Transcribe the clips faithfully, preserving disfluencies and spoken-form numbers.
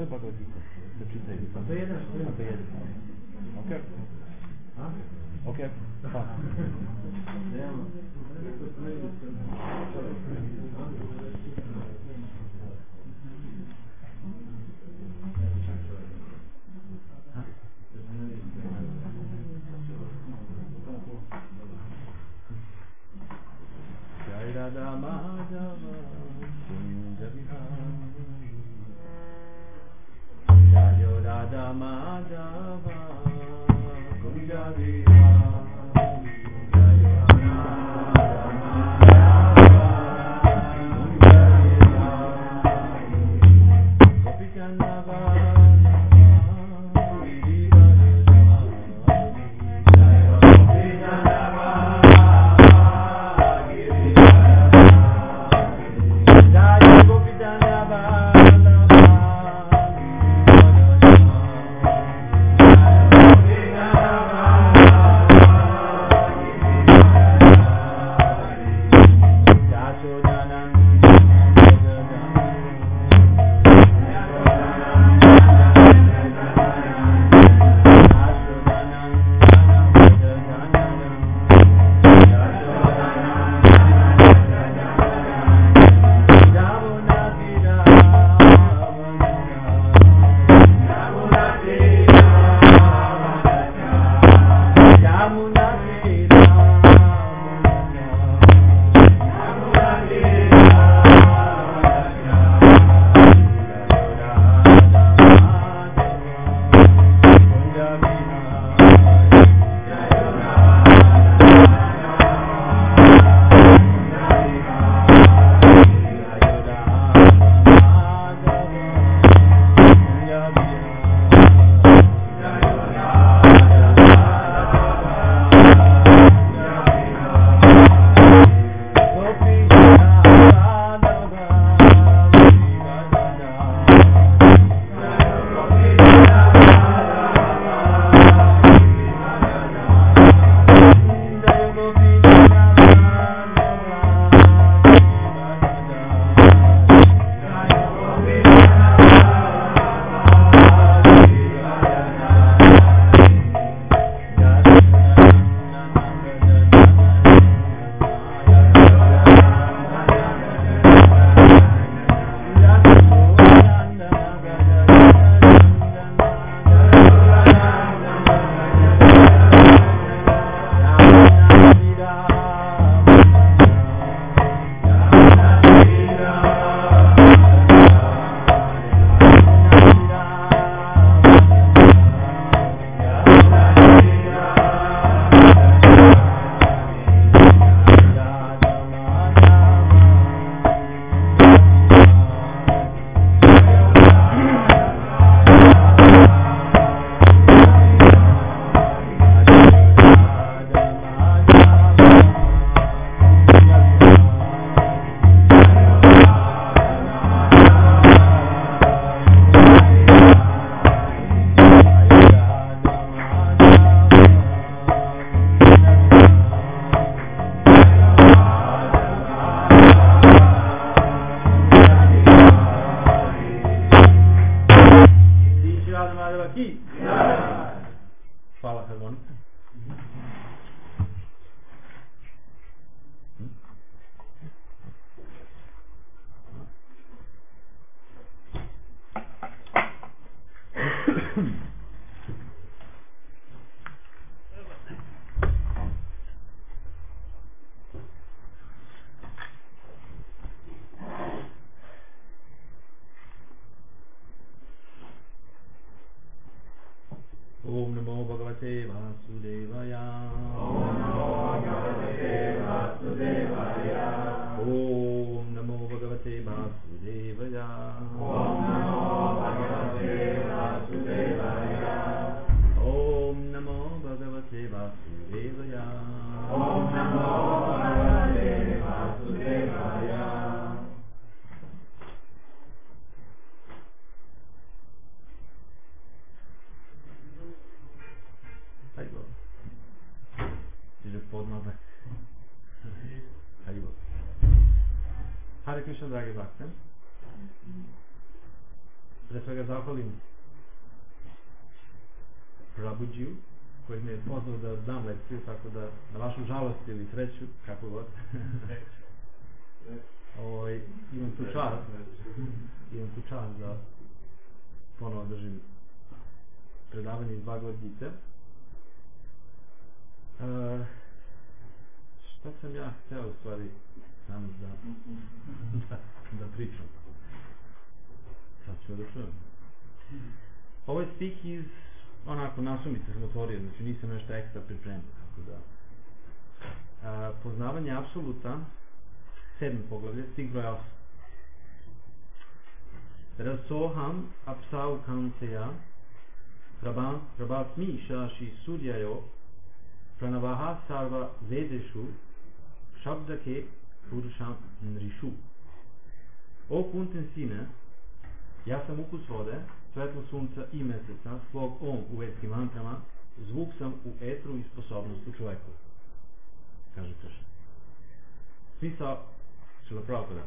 Bhagavad Gita. Okay. Okay. Fine. Jai Radha Madhava Kunja Vihari Jai Radha Madhava Kunja Vihari Jai Radha Madhava Gopicanda Om Namo Bhagavate Vasudevaya. Om Namo Bhagavate Vasudevaya. Om Namo Bhagavate Vasudevaya. Om Namo Bhagavate Vasudevaya. Om Namo Bhagavate Vasudevaya. Om Namo Bhagavate Vasudevaya. Forma Haribo. Hare Krishna, dragi bhakti. pre svega zahvalim Prabhuđiju, koji me je pozvao da dam lekciju, tako da na vašu žalost ili sreću, kako god. Ovaj, imam tu čast, imam tu čast da ponovo držim predavanje iz Bhagavad Gite. Uh, šta sam ja hteo u stvari sam da, da, da pričam? Sad ću da čujem. Ovo je stih iz, onako, nasumice sam otvorio, znači nisam nešto ekstra pripremio, tako da. Uh, poznavanje apsoluta, sedmi poglavlje, stih broj osam. Rasoham apsau kaunteya prabhasmi shashi suryayo pranavaha sarva vedeshu shabdake purusham nrishu. O Kuntin sine, ja sam ukus vode, svetlo sunca i meseca, slog om u vetskim mantrama, zvuk sam u etru i sposobnost u čoveku, kaže Kršna. Smisao Šrila Prabhupada.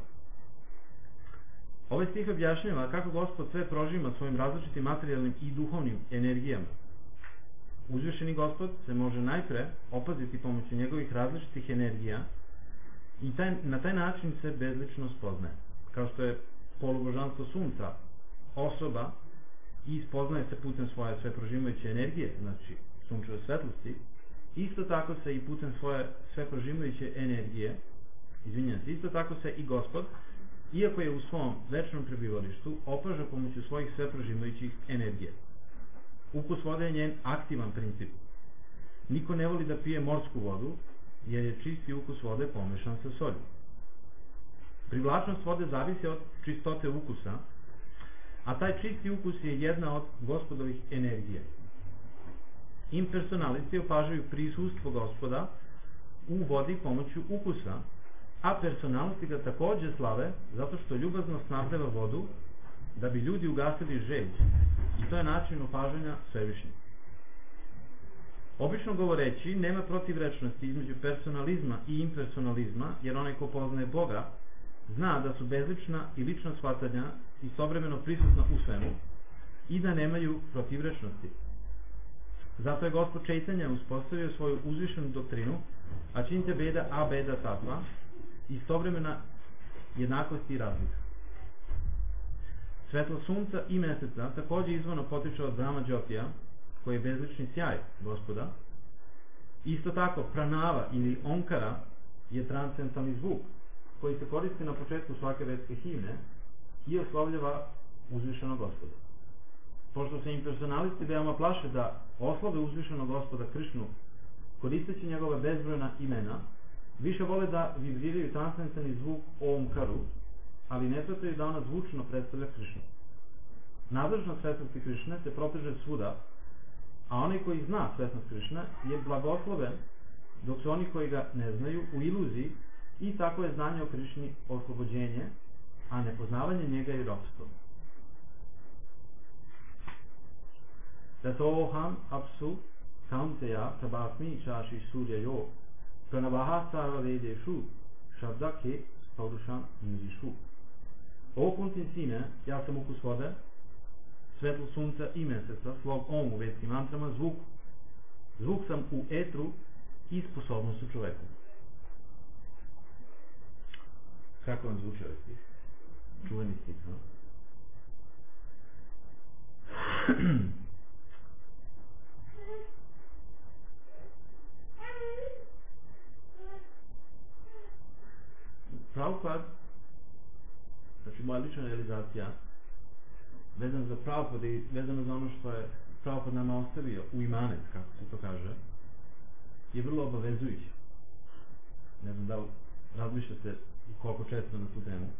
Ovaj stih objašnjava kako Gospod sve prožima svojim različitim materijalnim i duhovnim energijama. Uzvišeni Gospod se može najpre opaziti pomoću njegovih različitih energija i taj, na taj način se bezlično spoznaje. Kao što je polubožanstvo sunca osoba i spoznaje se putem svoje sve prožimajuće energije, znači sunčeve svetlosti, isto tako se i putem svoje sve prožimajuće energije, izvinjam se, isto tako se i Gospod, iako je u svom večnom prebivalištu, opaža pomoću svojih sve prožimajućih energije. Ukus vode je njen aktivan princip. Niko ne voli da pije morsku vodu, jer je čisti ukus vode pomešan sa solju. Privlačnost vode zavisi od čistote ukusa, a taj čisti ukus je jedna od Gospodovih energija. Impersonalisti opažaju prisustvo Gospoda u vodi pomoću ukusa, a personalisti ga takođe slave zato što ljubazno snabdeva vodu da bi ljudi ugasili žeđ, i to je način opažanja Svevišnjeg. Obično govoreći, nema protivrečnosti između personalizma i impersonalizma, jer onaj ko poznaje Boga zna da su bezlična i lična shvatanja istovremeno prisutna u svemu i da nemaju protivrečnosti. Zato je Gospod Čejtanja uspostavio svoju uzvišenu doktrinu Ačintja Beda A Beda Tatva, istovremena jednakost i razlika. Svetlo sunca i meseca takođe izvorno potiče od Brahma Džopija, koji je bezlični sjaj Gospoda. Isto tako, pranava ili onkara je transcendentalni zvuk, koji se koristi na početku svake vedske himne i oslovljava uzvišenog Gospoda. Pošto se impersonalisti veoma plaše da oslove uzvišenog Gospoda Krišnu, koristeći njegova bezbrojna imena, više vole da vibriraju transcendentalni zvuk o omkaru, ali ne shvataju da ona zvučno predstavlja Krišnu. Nadležnost svetosti Krišne se proteže svuda, a onaj koji zna svetost Krišne je blagosloven, dok su oni koji ga ne znaju u iluziji, i tako je znanje o Krišni oslobođenje, a nepoznavanje njega je ropstvo. Tatoham apsu kaunteya prabhasmi chashi suryayo pranavaha sarva vedeshu shabdake paurusham nrishu. O Kuntin sine, ja sam ukus vode, svetlo sunca i meseca, slog om u vedskim mantrama, zvuk, zvuk sam u etru i sposobnost u čoveku. Kako vam zvuči ovaj stih? Čuveni stih, no? Prabhupada, znači moja lična realizacija, vezano za Prabhupada i vezano za ono što je Prabhupada nama ostavio u imanet, kako se to kaže, je vrlo obavezujuća. Ne znam da li razmišljate koliko često na tu temu.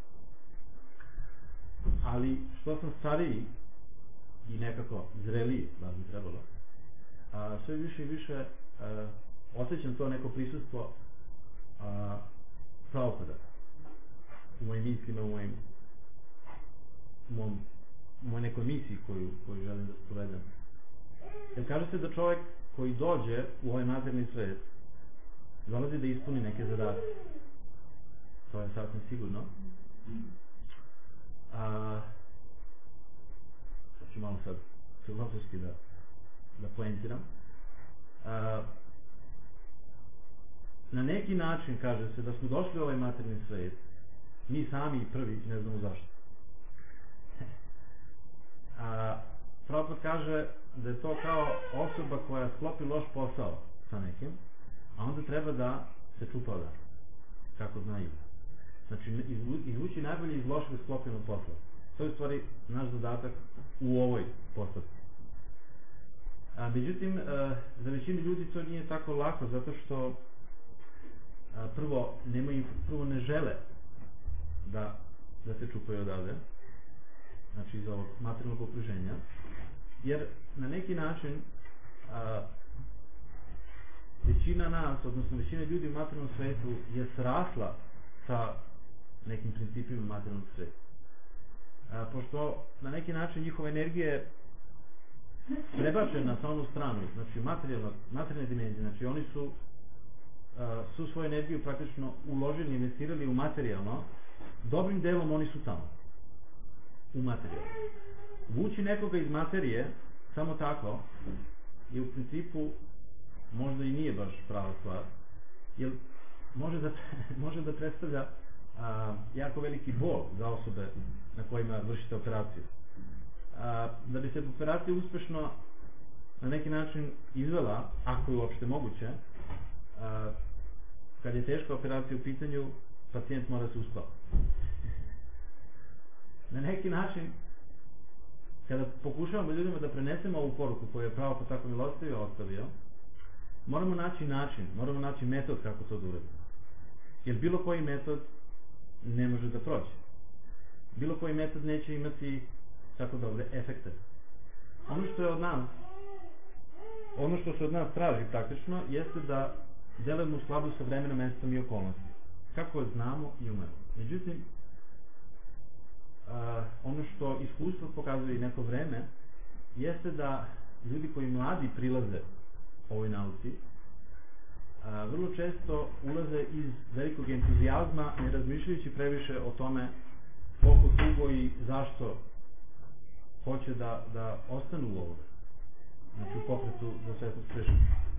Ali što sam stariji i nekako zreliji, da bi trebalo, a, sve više i više a, osjećam to neko prisustvo a, Prabhupada u mojim mislima, u mojim u mojom, u mojoj nekoj misiji koju, koju želim da sprovedem. Jer kaže se da čovjek koji dođe u ovaj materijalni svet dolazi da ispuni neke zadatke. To je sasvim sigurno. A, ću malo sad filozofski da, da poentiram. A, na neki način kaže se da smo došli u ovaj materijalni svijet, mi sami i prvi ne znamo zašto. A Prabhupada kaže da je to kao osoba koja sklopi loš posao sa nekim, a onda treba da se čupa odakle, kako znaju. Znači, izvući najbolje iz lošeg sklopljenog posla. To je u stvari naš zadatak u ovoj postavci. A, međutim, a, za većinu ljudi to nije tako lako, zato što a, prvo, nemaju, prvo ne žele da, da se čupaju odavde, znači iz ovog materijalnog okruženja, jer na neki način a, većina nas, odnosno većina ljudi u materijalnom svetu je srasla sa nekim principima materijalnog sveta. A, pošto na neki način njihova energija je prebačena sa onu stranu, znači materijalne dimenzije, znači oni su a, su svoju energiju praktično uložili, investirali u materijalno, dobrim delom oni su tamo, u materijalno. Vući nekoga iz materije, samo tako, je u principu možda i nije baš prava stvar, jer može da, može da predstavlja a, jako veliki bol za osobe na kojima vršite operaciju. A, da bi se operacija uspešno na neki način izvela, ako je uopšte moguće, a, kad je teška operacija u pitanju, pacijent mora se uspava. Na neki način, kada pokušavamo ljudima da prenesemo ovu poruku koju je Prabhupada tako milostivio ostavio, moramo naći način, moramo naći metod kako to da uradimo. Jer bilo koji metod ne može da prođe. Bilo koji metod neće imati tako dobre efekte. Ono što je od nas, ono što se od nas traži praktično, jeste da delujemo u skladu sa vremenom, mestom i okolnosti. Kako znamo i umemo. Međutim, Uh, ono što iskustvo pokazuje i neko vreme, jeste da ljudi koji mladi prilaze ovoj nauci, uh, vrlo često ulaze iz velikog entuzijazma, ne razmišljajući previše o tome koliko dugo i zašto hoće da, da ostanu u ovog, znači u pokretu za Svetog Krishnu.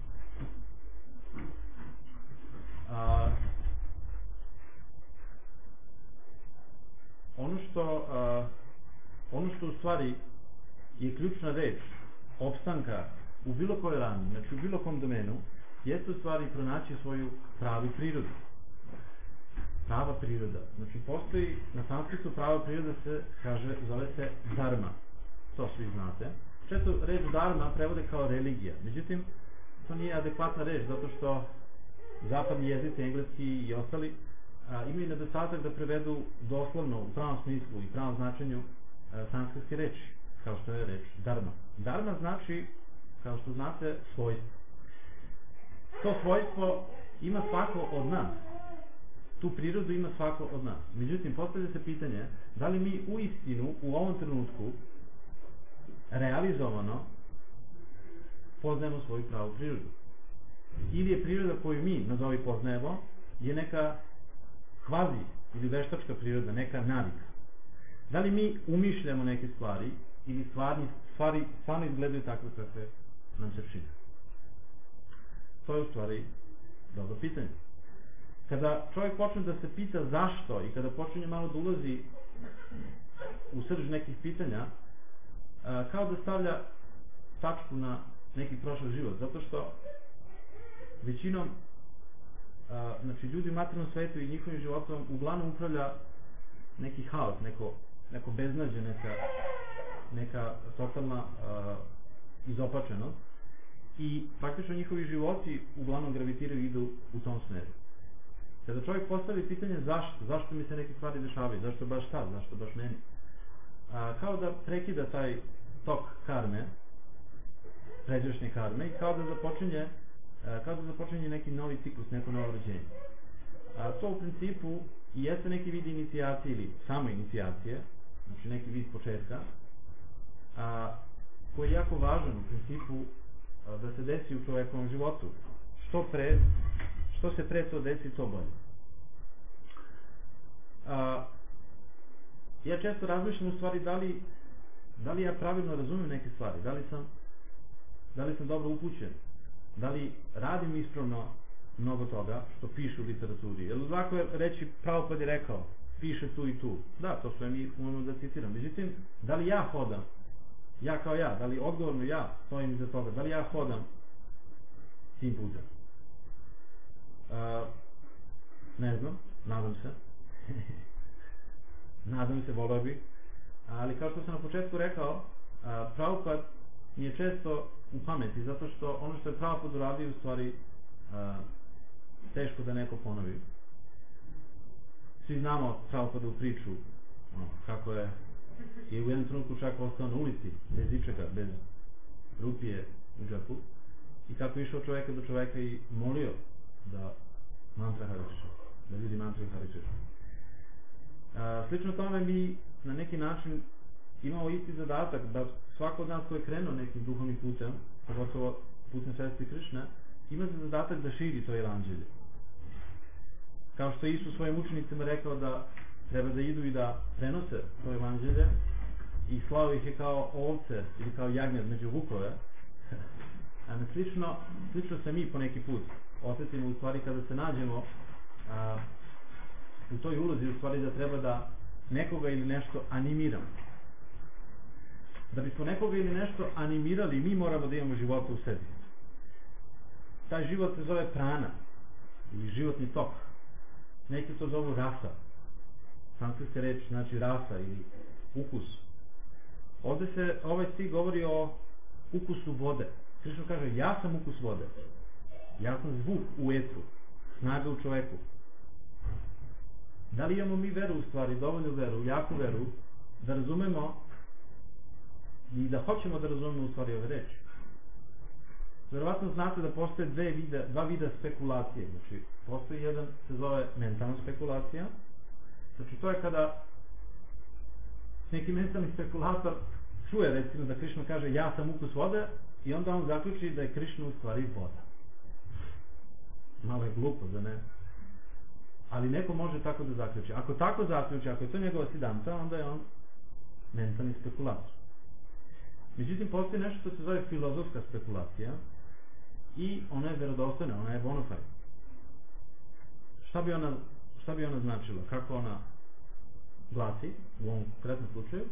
Uh, Ono što, uh, ono što u stvari je ključna reč opstanka u bilo kojoj rani, znači u bilo kom domenu, jeste u stvari pronaći svoju pravu prirodu. Prava priroda. Znači postoji, na sanskritu prava priroda se kaže, zove se dharma. To svi znate. Često reč dharma prevode kao religija. Međutim, to nije adekvatna reč, zato što zapadni jezici, engleski i ostali, A, imaju nedostatak da prevedu doslovno u pravom smislu i pravom značenju a, sanskritske reči, kao što je reč dharma. Dharma znači, kao što znate, svojstvo. To svojstvo ima svako od nas. Tu prirodu ima svako od nas. Međutim, postavlja se pitanje da li mi u istinu u ovom trenutku realizovano poznajemo svoju pravu prirodu. Ili je priroda koju mi nazovi poznajemo je neka kvazi ili veštačka priroda, neka navika. Da li mi umišljamo neke stvari ili stvarni, stvari stvarno izgledaju takve kakve nam se čine? To je u stvari dobro pitanje. Kada čovjek počne da se pita zašto i kada počinje malo da ulazi u srž nekih pitanja, kao da stavlja tačku na neki prošli život, zato što većinom A, znači ljudi u materijalnom svetu i njihovim životom uglavnom upravlja neki haos, neko, neko beznađe, neka, neka totalna a, izopačenost i praktično njihovi životi uglavnom gravitiraju i idu u tom smeru. Kada čovjek postavi pitanje zašto, zašto mi se neke stvari dešavaju, zašto baš sad, zašto baš meni, a, kao da prekida taj tok karme, pređašnje karme i kao da započinje kao da započinje neki novi ciklus, neko novo rođenje. A, to u principu i jeste neki vid inicijacije ili samo inicijacije, znači neki vid početka, a, koji je jako važan u principu a, da se desi u čovjekovom životu. Što pre, što se pre to desi, to bolje. A, ja često razmišljam u stvari da li Da li ja pravilno razumijem neke stvari? Da li sam, da li sam dobro upućen? Da li radim ispravno mnogo toga što piše u literaturi? Jer lako je reći, Prabhupada je rekao, piše tu i tu. Da, to sve mi umemo da citiram. Međutim, da li ja hodam? Ja kao ja, da li odgovorno ja stojim iza toga? Da li ja hodam tim putem? Uh, ne znam, nadam se. nadam se, volio bih. Ali kao što sam na početku rekao, uh, Prabhupada mi je često u pameti, zato što ono što je Prabhupada uradio u stvari uh, teško da neko ponovi. Svi znamo Prabhupadovu priču, ono, kako je i u jednom trenutku čak ostao na ulici, bez ičega, bez rupije u džepu, i kako je išao čoveka do čoveka i molio da mantra Hare Krishna, da ljudi mantra Hare Krishna. Uh, slično tome mi na neki način imamo isti zadatak da svako od nas ko je krenuo nekim duhovnim putem, pogotovo putem svesti Krishna, ima za zadatak da širi to evanđelje. Kao što je Isus svojim učenicima rekao da treba da idu i da prenose to evanđelje i slao ih je kao ovce ili kao jagnjad među vukove, a na slično, slično se mi po neki put osjetimo u stvari kada se nađemo a, u toj ulozi u stvari da treba da nekoga ili nešto animiramo. Da bismo nekoga ili nešto animirali, mi moramo da imamo života u sebi. Taj život se zove prana ili životni tok. Neki to zovu rasa. Sanskritska reč znači rasa ili ukus. Ovde se ovaj stih govori o ukusu vode. Krishna kaže, ja sam ukus vode. Ja sam zvuk u etru. Snaga u čoveku. Da li imamo mi veru u stvari, dovoljnu veru, jaku veru, da razumemo i da hoćemo da razumemo u stvari ove reči? Verovatno znate da postoje dve vida, dva vida spekulacije. Znači, postoji jedan, se zove mentalna spekulacija. Znači, to je kada neki mentalni spekulator čuje, recimo, da Krishna kaže ja sam ukus vode i onda on zaključi da je Krishna u stvari voda. Malo je glupo za ne. Ali neko može tako da zaključi. Ako tako zaključi, ako je to njegova siddhanta, onda je on mentalni spekulator. Međutim, postoji nešto što se zove filozofska spekulacija i ona je verodostojna, ona je bona fide. Šta bi ona, šta bi ona značila? Kako ona glasi u ovom konkretnom slučaju?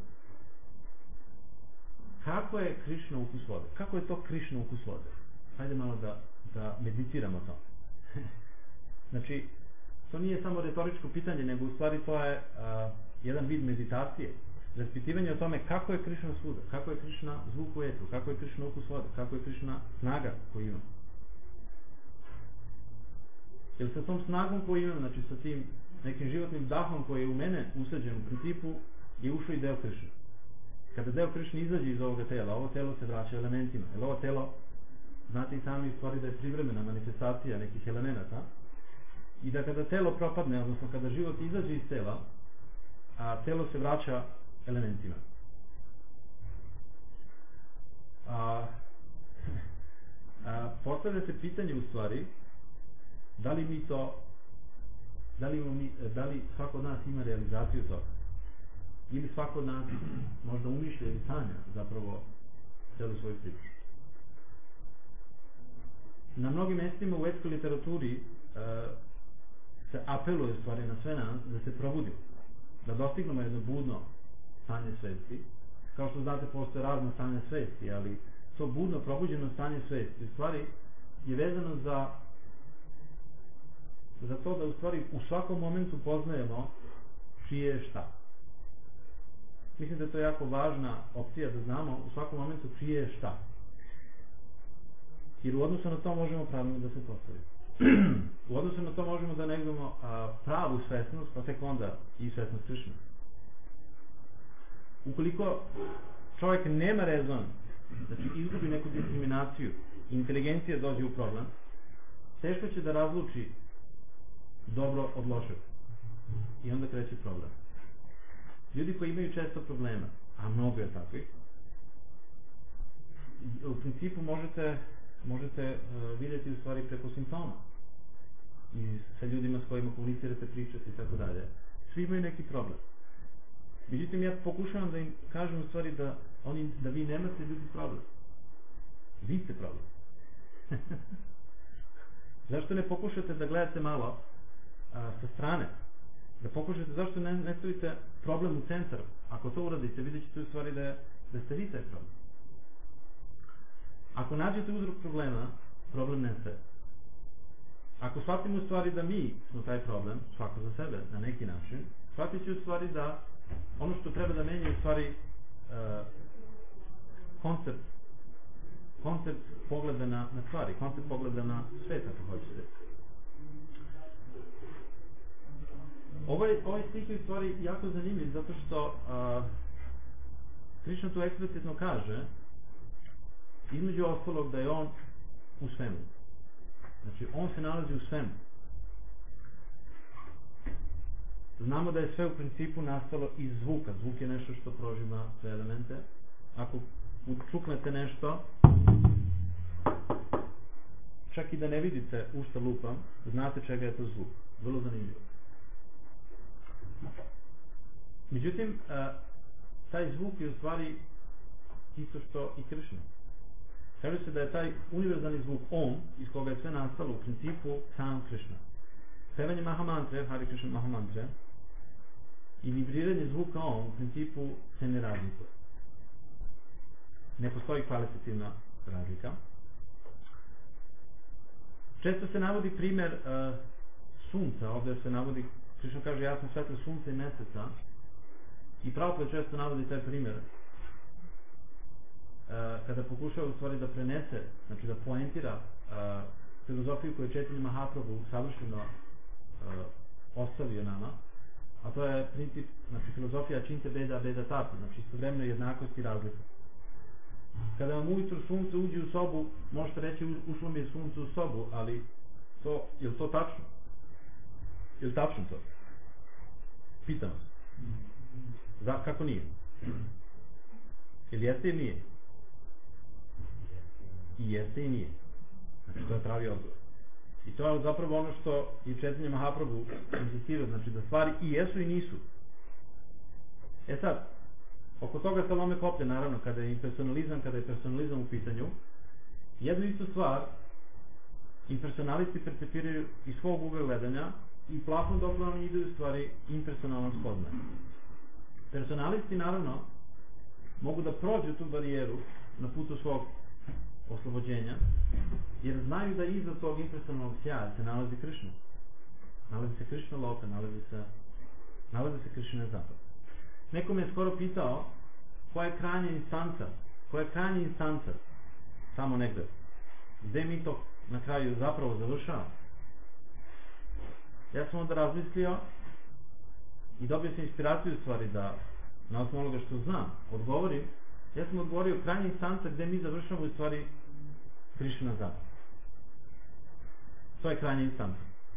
Kako je Krishna ukus vode? Kako je to Krishna ukus vode? Hajde malo da, da meditiramo to. Znači, to nije samo retoričko pitanje, nego u stvari to je uh, jedan vid meditacije. Raspitivanje o tome kako je Krishna svuda, kako je Krishna zvuk u etru, kako je Krishna ukus vode, kako je Krishna snaga koju ima. Jer sa tom snagom koju imam, znači sa tim nekim životnim dahom koji je u mene usađen, u principu je ušao i deo Krishna. Kada deo Krishna izađe iz ovoga tela, ovo telo se vraća elementima. Jer ovo telo, znate i sami u stvari da je privremena manifestacija nekih elemenata, i da kada telo propadne, odnosno kada život izađe iz tela, a telo se vraća elementima. A, a, postavlja se pitanje u stvari da li mi to da li, mi, da li svako od nas ima realizaciju toga ili svako od nas možda umišlja ili sanja zapravo celu svoju priču. Na mnogim mjestima u etskoj literaturi a, se apeluje stvari na sve nas da se probudimo, da dostignemo jedno budno stanje svesti. Kao što znate, postoje razne stanje svesti, ali to budno probuđeno stanje svesti u stvari je vezano za za to da u stvari u svakom momentu poznajemo čije je šta. Mislim da je to jako važna opcija da znamo u svakom momentu čije je šta. Jer u odnosu na to možemo pravilno da se postavimo. U odnosu na to možemo da negdemo pravu svesnost, pa tek onda i svesnost Krishna. Ukoliko čovjek nema rezon, znači izgubi neku diskriminaciju, inteligencija dođe u problem, teško će da razluči dobro od lošeg. I onda kreće problem. Ljudi koji imaju često problema, a mnogo je takvih, u principu možete možete uh, vidjeti u stvari preko simptoma i sa ljudima s kojima komunicirate, pričate i tako dalje. Svi imaju neki problem. Međutim, ja pokušavam da im kažem u stvari da oni, da vi nemate ljudi problem. Vi ste problem. Zašto ne pokušate da gledate malo a, sa strane? Da pokušate, zašto ne, ne stavite problem u centar? Ako to uradite, vidjet ćete u stvari da, je, da ste vi taj problem. Ako nađete uzrok problema, problem nestaje. Ako shvatimo u stvari da mi smo taj problem, svako za sebe, na neki način, shvatit će u stvari da ono što treba da menja je u stvari uh, koncept koncept pogleda na, na stvari, koncept pogleda na svet, ako hoćete. Ovaj, ovaj stih je u stvari jako zanimljiv, zato što uh, Krišna to eksplicitno kaže, između ostalog, da je on u svemu. Znači, on se nalazi u svemu. Znamo da je sve u principu nastalo iz zvuka. Zvuk je nešto što prožima sve elemente. Ako učuknete nešto, čak i da ne vidite u šta lupam, znate čega je to zvuk. Vrlo zanimljivo. Međutim, taj zvuk je u stvari isto što i Krišna. Kaže se da je taj univerzalni zvuk Om, iz koga je sve nastalo, u principu sam Krišna. Pevanje Mahamantre, Hare Krishna Mahamantre, i vibriranje zvuka Om, u principu se ne razlikuje. Ne postoji kvalitativna razlika. Često se navodi primer uh, sunca, ovdje se navodi, Krišna kaže, ja sam svetlo sunca i meseca, i Prabhupada često navodi taj primer, Uh, kada pokušava u stvari da prenese, znači da poentira uh, filozofiju koju je Chaitanya Mahaprabhu savršeno uh, ostavio nama, a to je princip, znači filozofija Činte Beda Beda Tapa, znači istovremeno jednakost i razlika. Kada vam ujutru sunce uđe u sobu, možete reći ušlo mi je sunce u sobu, ali to, je li to tačno? Je li tačno to? Pitam vas. Za, kako nije? Ili jeste ili nije? I jeste i nije. Znači, to je pravi odgovor. I to je zapravo ono što i Chaitanya Mahaprabhu insistirao, znači da stvari i jesu i nisu. E sad, oko toga se lome koplje, naravno, kada je impersonalizam, kada je personalizam u pitanju, jednu istu stvar impersonalisti percepiraju iz svog ugla gledanja i plafon dok vam ide u stvari impersonalnom spoznaju. Personalisti, naravno, mogu da prođu tu barijeru na putu svog oslobođenja, jer znaju da iza tog impersonalnog sjaja se nalazi Krišna. Nalazi se Krišna Loka, nalazi se, nalazi se Krišna Zapad. Neko me je skoro pitao koja je krajnja instanca, koja je krajnja instanca, samo negde. Gde mi to na kraju zapravo završavamo? Ja sam onda razmislio i dobio sam inspiraciju u stvari da, na osnovu onoga što znam, odgovorim. Ja sam odgovorio krajnja instanca gde mi završamo u stvari Krišna Zapad. To je krajnja instanca.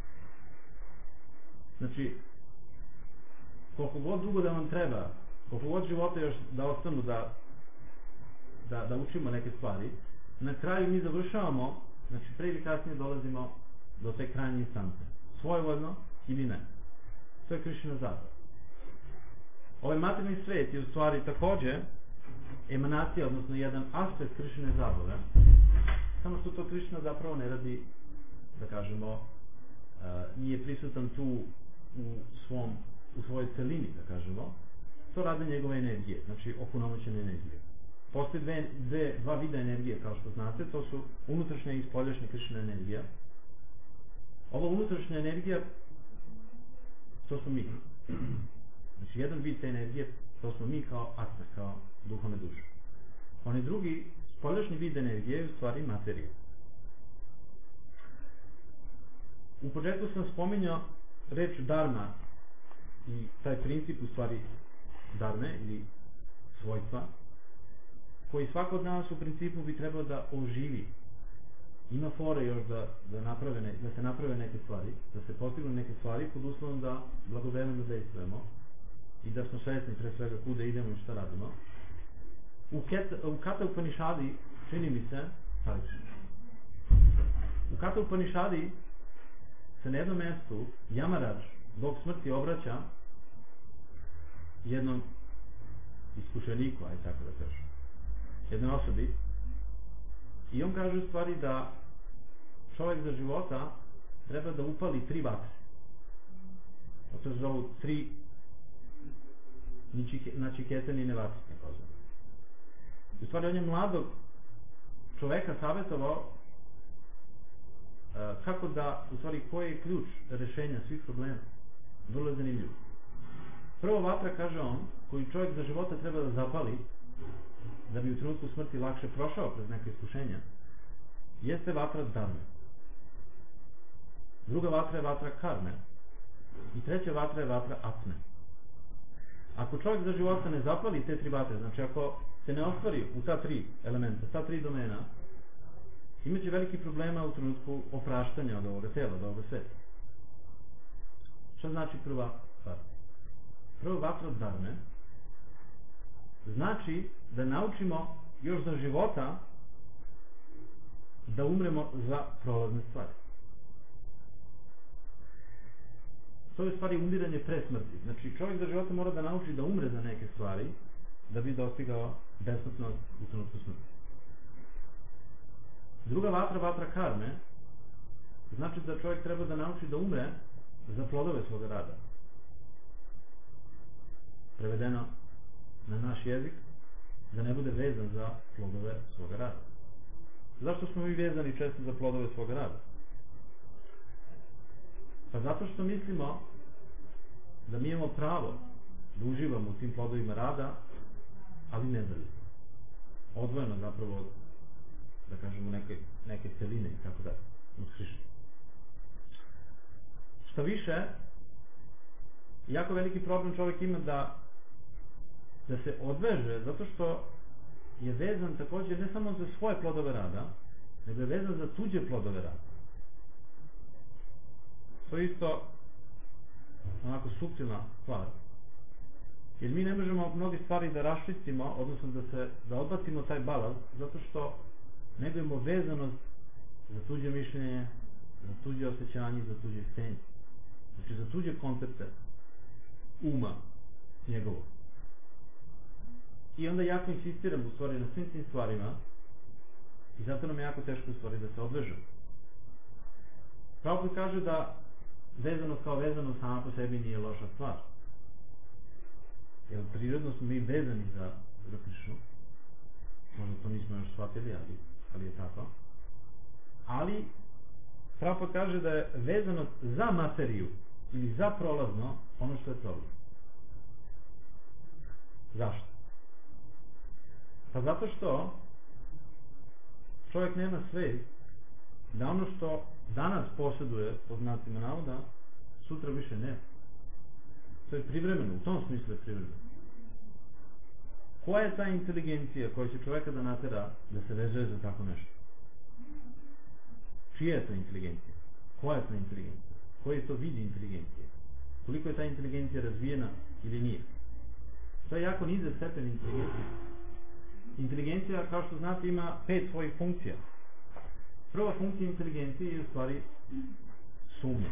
Znači, koliko god dugo da vam treba, koliko god života još da ostanu da, da, da učimo neke stvari, na kraju mi završavamo, znači pre ili kasnije dolazimo do te krajnje instance. Svojevoljno ili ne. To je Krišna Zapad. Ovaj materijalni svet je u stvari takođe emanacija, odnosno jedan aspekt Krišne zabave, samo što to Krišna zapravo ne radi, da kažemo, uh, nije prisutan tu u, svom, u svojoj celini, da kažemo, to rade njegove energije, znači opunomoćene energije. Postoje dve, dve, dva vida energije, kao što znate, to su unutrašnja i spoljašnja Krišna energija. Ova unutrašnja energija, to smo mi. Znači, jedan vid te energije, to smo mi kao atma, kao duhovne duše. Oni drugi, spoljašnji vid energije je u stvari materija. U početku sam spominjao reč dharma i taj princip u stvari dharme ili svojstva, koji svako od nas u principu bi trebao da oživi. Ima fore još da, da, naprave ne, da se naprave neke stvari, da se postignu neke stvari pod uslovom da blagovremeno dejstvujemo i da smo svesni pre svega kuda idemo i šta radimo. U, ket, u Kata Upanishadi, čini mi se, u Kata Upanishadi se na jednom mestu Yamarađ, bog smrti, obraća jednom iskušeniku, aj tako da kažem. jednoj osobi i on kaže u stvari da čovjek za života treba da upali tri vatre. To se zovu tri načiketanine vatre. U stvari on je mladog čoveka savjetovao uh, kako da, u stvari, koji je ključ rešenja svih problema. Vrlo je zanimljivo. Prvo vatra, kaže on, koju čovjek za života treba da zapali da bi u trenutku smrti lakše prošao kroz neke iskušenja, jeste vatra dharme. Druga vatra je vatra karme i treća vatra je vatra atme. Ako čovjek za života ne zapali te tri vatre, znači ako se ne ostvari u ta tri elementa, ta tri domena, imaće veliki problema u trenutku opraštanja od ovoga tela, od ovoga sveta. Šta znači prva vatra? Prva vatra dharme znači da naučimo još za života da umremo za prolazne stvari. To je stvari umiranje pre smrti. Znači čovjek za života mora da nauči da umre za neke stvari da bi dostigao besmrtnost u trenutku smrti. Druga vatra, vatra karme, znači da čovjek treba da nauči da umre za plodove svoga rada. Prevedeno na naš jezik, da ne bude vezan za plodove svoga rada. Zašto smo mi vezani često za plodove svoga rada? Pa zato što mislimo da mi imamo pravo da uživamo u tim plodovima rada, ali nezavisno. Odvojeno zapravo od, da kažemo, neke, neke celine i tako da, od Hrišta. Šta više, jako veliki problem čovjek ima da da se odveže, zato što je vezan također ne samo za svoje plodove rada, nego je vezan za tuđe plodove rada. To je isto onako suptilna stvar. Jer mi ne možemo mnogi stvari da raščistimo, odnosno da se da odbacimo taj balans, zato što negujemo vezanost za tuđe mišljenje, za tuđe osjećanje, za tuđe htenje. Znači za tuđe koncepte uma njegovog. I onda jako insistiram u stvari na svim tim stvarima i zato nam je jako teško u stvari da se odvežemo. Pravo kaže da vezanost kao vezanost sama po sebi nije loša stvar. Jer prirodno smo mi vezani za, za Krišnu. Možda to nismo još shvatili, ali, ali je tako. Ali pravo kaže da je vezanost za materiju ili za prolazno ono što je problem. Zašto? Pa zato što čovjek nema svest da ono što danas posjeduje, pod znacima navoda, sutra više ne. To je privremeno, u tom smislu je privremeno. Koja je ta inteligencija koja će čovjeka da natera da se vezuje za tako nešto? Čija je to inteligencija? Koja je to inteligencija? Koji je to vid inteligencije? Koliko je ta inteligencija razvijena ili nije? To je jako nizak stepen inteligencije. Inteligencija, kao što znate, ima pet svojih funkcija. Prva funkcija inteligencije je u stvari sumnja.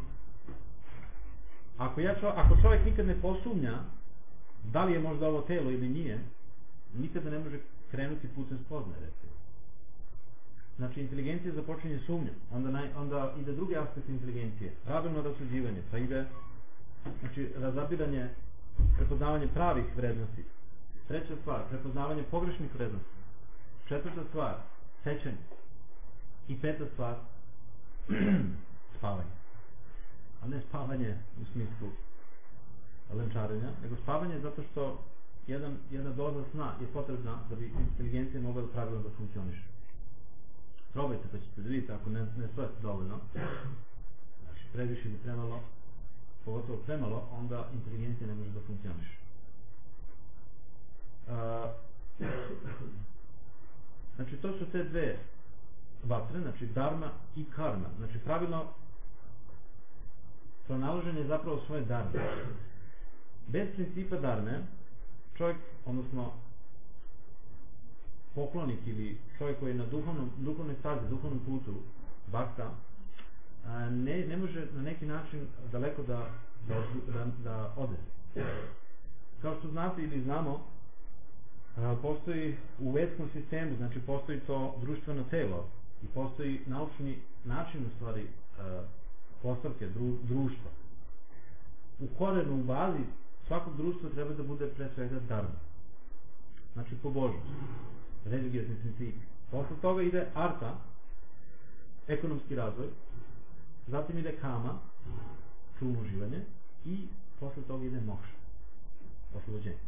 Ako, ja čo, ako čovjek nikad ne posumnja da li je možda ovo telo ili nije, nikada ne može krenuti putem spoznaje, recimo. Znači, inteligencija započinje sumnjom, onda, naj, onda ide drugi aspekt inteligencije, pravilno rasuđivanje, pa ide, znači, razabiranje, prepoznavanje pravih vrednosti. Treća stvar, prepoznavanje pogrešnih vrednosti. Četvrta stvar, sećanje. I peta stvar, spavanje. A ne spavanje u smislu lenčarenja, nego spavanje zato što jedan, jedna doza sna je potrebna da bi inteligencija mogla da pravilno da funkcioniše. Probajte pa ćete da vidite, ako ne, ne stojate dovoljno, znači previše ili premalo, pogotovo premalo, onda inteligencija ne može da funkcioniše. Uh, znači to su te dve vatre, znači dharma i karma. Znači pravilno pronalaženje je zapravo svoje dharme. Bez principa dharme čovjek, odnosno poklonik ili čovjek koji je na duhovnom, duhovnoj stazi, duhovnom putu bhakta, ne, ne može na neki način daleko da, da, da, da ode. Kao što znate ili znamo, postoji u vetskom sistemu, znači postoji to društveno telo i postoji naučni način u stvari postavke dru, društva. U korenu, u bazi svakog društva treba da bude pre svega dharma, znači pobožnost, religiozni principi. Posle toga ide arta, ekonomski razvoj, zatim ide kama, čulno uživanje, i posle toga ide mokša, oslobođenje.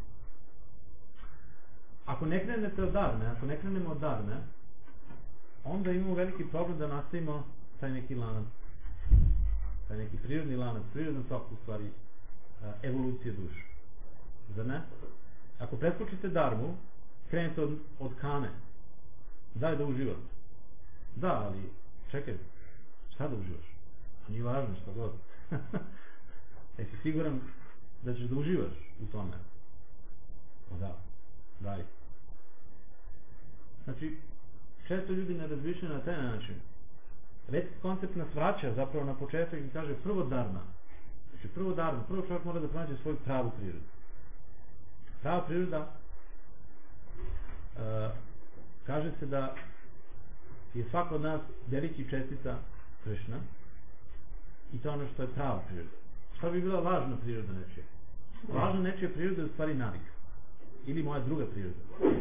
Ako ne krenete od dharme, ako ne krenemo od dharme, onda imamo veliki problem da nastavimo taj neki lanac, taj neki prirodni lanac, prirodan tok u stvari evolucije duše. Zar ne? Ako preskočite dharmu, krenete od, od kame, daj da uživate. Da, ali čekaj, šta da uživaš? Nije važno šta god. Jesi siguran da ćeš da uživaš u tome? O da, daj. Znači, često ljudi ne razmišljaju na taj način. Vetski koncept nas vraća zapravo na početak i kaže prvo dharma. Znači, prvo dharma, prvo čovjek mora da pronađe svoju pravu prirodu. Prava priroda, uh, kaže se da je svako od nas veliki čestica Krishna i to je ono što je prava priroda. Šta bi bila važna priroda nečije? Važna nečija priroda je u stvari navika. Ili moja druga priroda.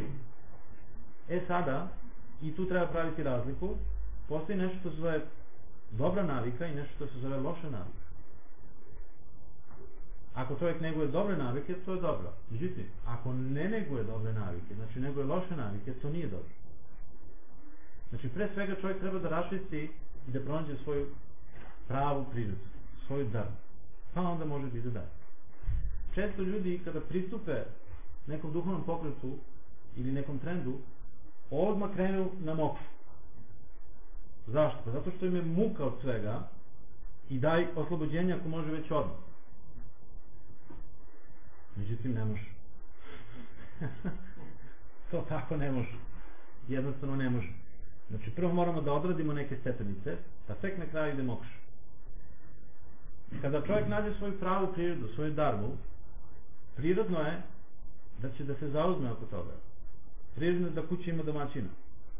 E sada, i tu treba praviti razliku, postoji nešto što se zove dobra navika i nešto što se zove loša navika. Ako čovjek neguje dobre navike, to je dobro. Međutim, ako ne neguje dobre navike, znači neguje loše navike, to nije dobro. Znači, pre svega čovjek treba da raščisti i da pronađe svoju pravu prirodu, svoju dharmu. Pa onda može da ide dalje. Često ljudi kada pristupe nekom duhovnom pokretu ili nekom trendu, odmah krenu na mokšu. Zašto? Pa zato što im je muka od svega i daj oslobođenje ako može već odmah. Međutim, ne može. To tako ne može. Jednostavno ne može. Znači, prvo moramo da odradimo neke stepenice, pa tek na kraju ide mokša. Kada čovjek nađe svoju pravu prirodu, svoju dharmu, prirodno je da će da se zauzme oko toga. Prirodno je da kuća ima domaćina.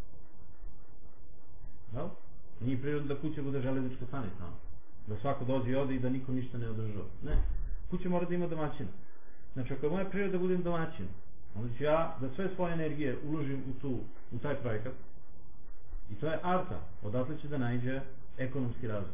No? Nije prirodno da kuća bude železnička stanica. Da svako dođe i ode i da niko ništa ne održava. Ne. Kuća mora da ima domaćina. Znači, ako je moja priroda da budem domaćin, onda ću ja da sve svoje energije uložim u, tu, u taj projekat. I to je arta. Odatle će da naiđe ekonomski razvoj.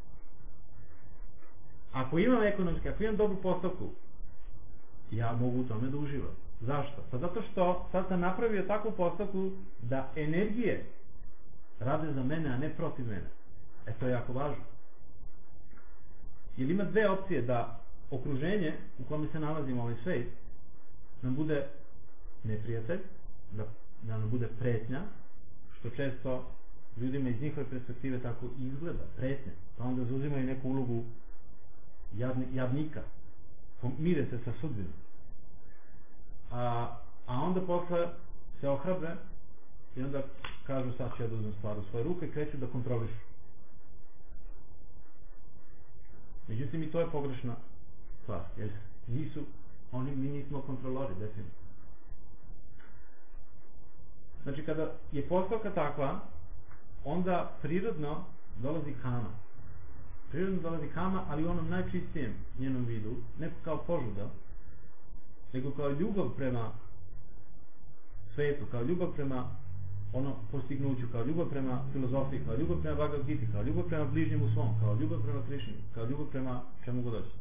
Ako imam ekonomski, ako imam dobru postavku, ja mogu u tome da uživam. Zašto? Pa zato što sad sam napravio takvu postavku da energije rade za mene, a ne protiv mene. E, to je jako važno. Jer ima dve opcije, da okruženje u kome se nalazimo, ovaj svet, nam bude neprijatelj, da, da nam bude pretnja, što često ljudima iz njihove perspektive tako izgleda, pretnja, pa onda zauzimaju neku ulogu jadni, jadnika, mire se sa sudbinom. A, a onda posle se ohrabre i onda kažu sad ću ja da uzmem stvar u svoje ruke i kreću da kontrolišu. Međutim, i to je pogrešna stvar, jer nisu, oni, mi nismo kontrolori, definitivno. Znači, kada je postavka takva, onda prirodno dolazi kama. Prirodno dolazi kama, ali u onom najčistijem njenom vidu, ne kao požuda, nego kao ljubav prema svetu, kao ljubav prema ono postignuću, kao ljubav prema filozofiji, kao ljubav prema Bhagavad Gita, kao ljubav prema bližnjemu svom, kao ljubav prema Krišni, kao ljubav prema čemu god hoće.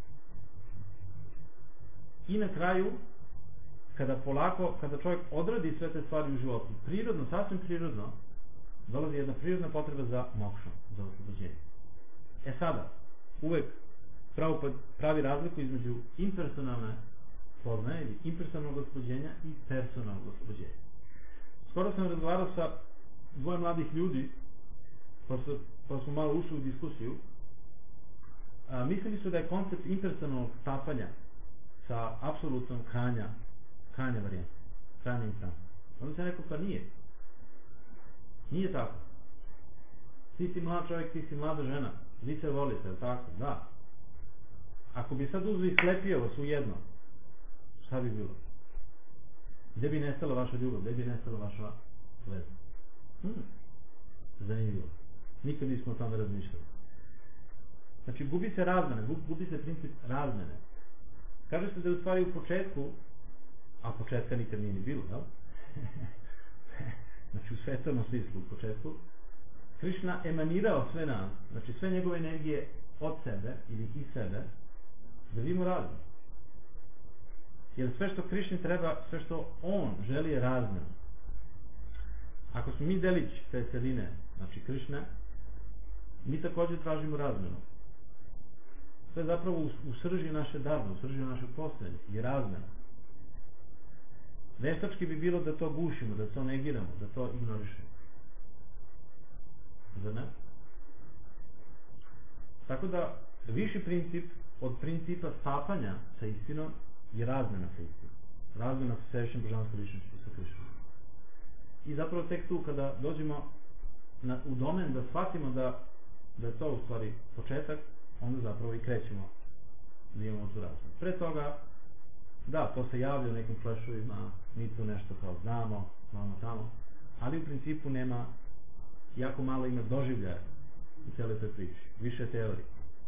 I na kraju, kada polako, kada čovjek odradi sve te stvari u životu, prirodno, sasvim prirodno, dolazi jedna prirodna potreba za mokšom, za oslobođenje. E sada, uvek pravo pravi razliku između impersonalne poznaje ili impersonalnog oslobođenja i personalnog oslobođenja. Skoro sam razgovarao sa dvoje mladih ljudi, pa, su, pa smo malo ušli u diskusiju. A, mislili su da je koncept impersonalnog stapanja sa apsolutnom kranja, kranja varijenta, kranja instanca. Onda se rekao, pa nije. Nije tako. Ti si mlad čovjek, ti si mlada žena, vi se volite, je tako? Da. Ako bi sad uzeli i slepio vas u jedno, šta bi bilo? Gde bi nestala vaša ljubav, gde bi nestala vaša veza? Hmm. Zanimljivo. Nikad nismo o tome razmišljali. Znači, gubi se razmene, gubi se princip razmene. Kaže se da je u stvari u početku, a početka nikad nije ni bilo, jel? Znači, u svetovnom smislu u početku, Krišna emanirao sve nas, znači sve njegove energije od sebe ili iz sebe, da vidimo razmenu. Jer sve što Krišni treba, sve što on želi je razmenu. Ako smo mi delić te celine, znači Krišne, mi također tražimo razmenu. Sve zapravo u, u srži naše darme, u srži naše postojanje je razmena. Veštački bi bilo da to gušimo, da to negiramo, da to ignorišemo. Zar ne? Tako da viši princip od principa stapanja sa istinom je razmena sa istinom. Razmena sa svevišnjim božanskom ličnošću sa Krišnom. I zapravo tek tu kada dođemo na, u domen da shvatimo da, da je to u stvari početak, onda zapravo i krećemo da imamo tu razmenu. Pre toga, da, to se javlja u nekim flešovima, mi tu nešto kao znamo, znamo tamo, ali u principu nema, jako malo ima doživljaja u cijeloj toj priči, više teorije.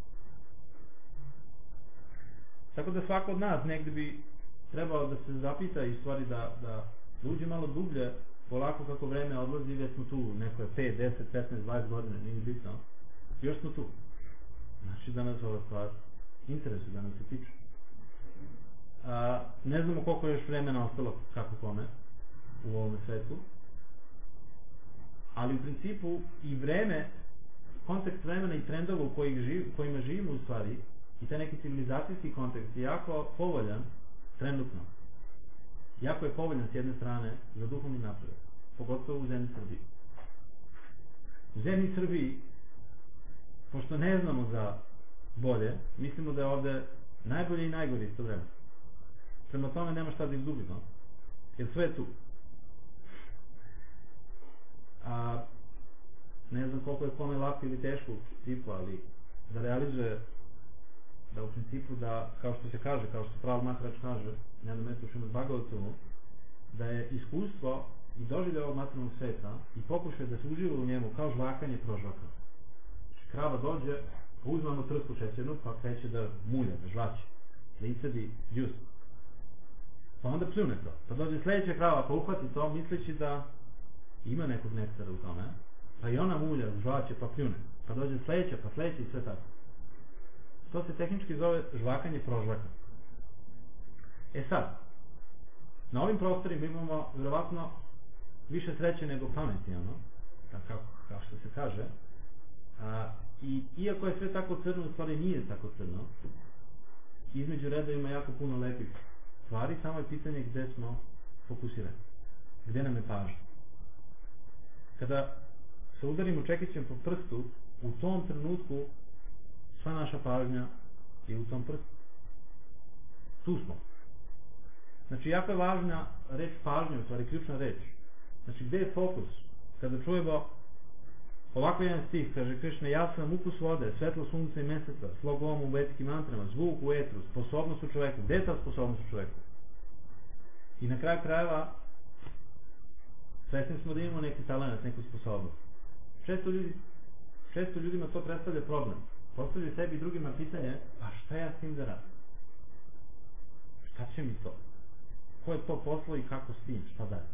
Tako da svako od nas negdje bi trebao da se zapita i stvari da, da uđe malo dublje, polako kako vreme odlazi, već smo tu, neko je pet, deset, petnaest, dvadeset godina, nije bitno, još smo tu. Znači da nas ova stvar interesuje, da nas se tiče. A, ne znamo koliko je još vremena ostalo kako kome u ovom svetu, ali u principu i vreme, kontekst vremena i trendova u kojih živ, kojima živimo u stvari, i taj neki civilizacijski kontekst je jako povoljan trenutno. Jako je povoljan s jedne strane za duhovni napredak, pogotovo u zemlji Srbiji. U zemlji Srbiji, pošto ne znamo za bolje, mislimo da je ovde najbolje i najgore isto vreme. Prema tome nema šta da izgubimo, jer sve je tu. A, ne znam koliko je kome lako ili teško u principu, ali da realizuje da u principu da, kao što se kaže, kao što Prabhu Maharač kaže na jednom mjestu u Šrimad Bhagavatamu, da je iskustvo i doživlje ovog materijalnog sveta i pokušaj da se uživa u njemu kao žvakanje prožvaka. Krava dođe, uzmamo trsku šećernu, pa kreće da mulja, da žvaće, da iscedi džus. Pa onda pljune to. Pa dođe sljedeća krava, pa uhvati to, misleći da ima nekog nektara u tome, pa i ona mulja, žvaće, pa pljune. Pa dođe sljedeća, pa sljedeća i sve tako. To se tehnički zove žvakanje prožvaka. E sad, na ovim prostorima imamo vjerovatno više sreće nego pameti, ono, kao, kao što se kaže. A, i iako je sve tako crno, u stvari nije tako crno. Između reda ima jako puno lepih stvari, samo je pitanje gde smo fokusirani. Gde nam je pažnja. Kada se udarimo čekićem po prstu, u tom trenutku sva naša pažnja je u tom prstu. Tu smo. Znači, jako je važna reč pažnja, u stvari ključna reč. Znači, gde je fokus? Kada čujemo ovako jedan stih, kaže Krišna, ja sam ukus vode, svetlo sunca i meseca, slog om u vetskim mantrama, zvuk u etru, sposobnost u čoveku. Gde je ta sposobnost u čoveku? I na kraju krajeva, svesni smo da imamo neki talent, neku sposobnost. Često, ljudi, često ljudima to predstavlja problem. Postavljaju sebi i drugima pitanje, a šta ja s tim da radim? Šta će mi to? Ko je to poslo i kako s tim? Šta dalje?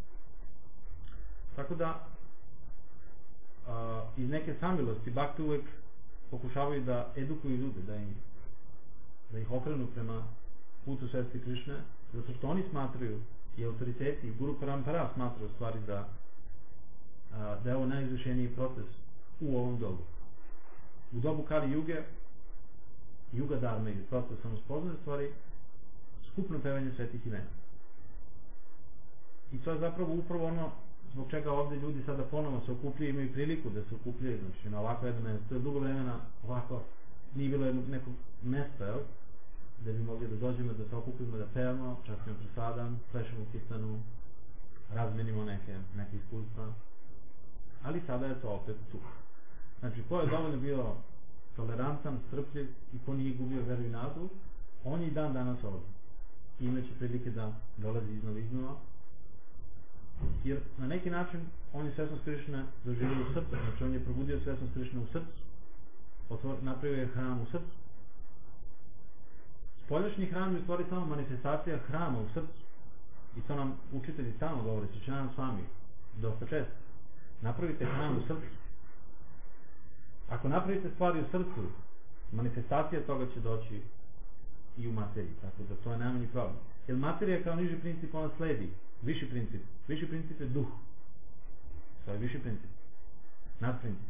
Tako da, a, iz neke samilosti, Bhakti uvek pokušavaju da edukuju ljude, da, im, da ih okrenu prema putu svesti Krišne, zato što oni smatraju, i autoriteti, i Guru Parampara smatraju stvari da, a, da je ovo najizvršeniji proces u ovom dobu. U dobu Kali Juge, Juga Dharma ili proces samospoznaje stvari, skupno pevanje svetih imena. I to je zapravo upravo ono zbog čega ovdje ljudi sada ponovo se okupljaju, imaju priliku da se okupljaju, znači na ovako jedno mjesto. To je dugo vremena ovako, nije bilo jednog nekog mjesta, jel? Gde bi mogli da dođemo, da se okupimo, da pevamo, častimo presadam, plešemo kitanu, razmenimo neke, neke iskustva. Ali sada je to opet tu. Znači, ko je dovoljno bio tolerantan, strpljiv i ko nije gubio veru i nadu, on je i dan danas ovdje. i imaće prilike da dolazi iznova iznova, jer na neki način on je svesnost Krišne doživio u srcu, znači on je probudio svesnost Krišne u srcu, otvor, napravio je hram u srcu. Spoljašnji hram je u stvari samo manifestacija hrama u srcu, i to nam učitelji stalno govore, Sričanand Swami, dosta često. Napravite hram u srcu. Ako napravite stvari u srcu, manifestacija toga će doći i u materiji, tako da to je najmanji problem. Jer materija kao niži princip ona sledi, viši princip. Viši princip je duh. To je viši princip. Nad princip.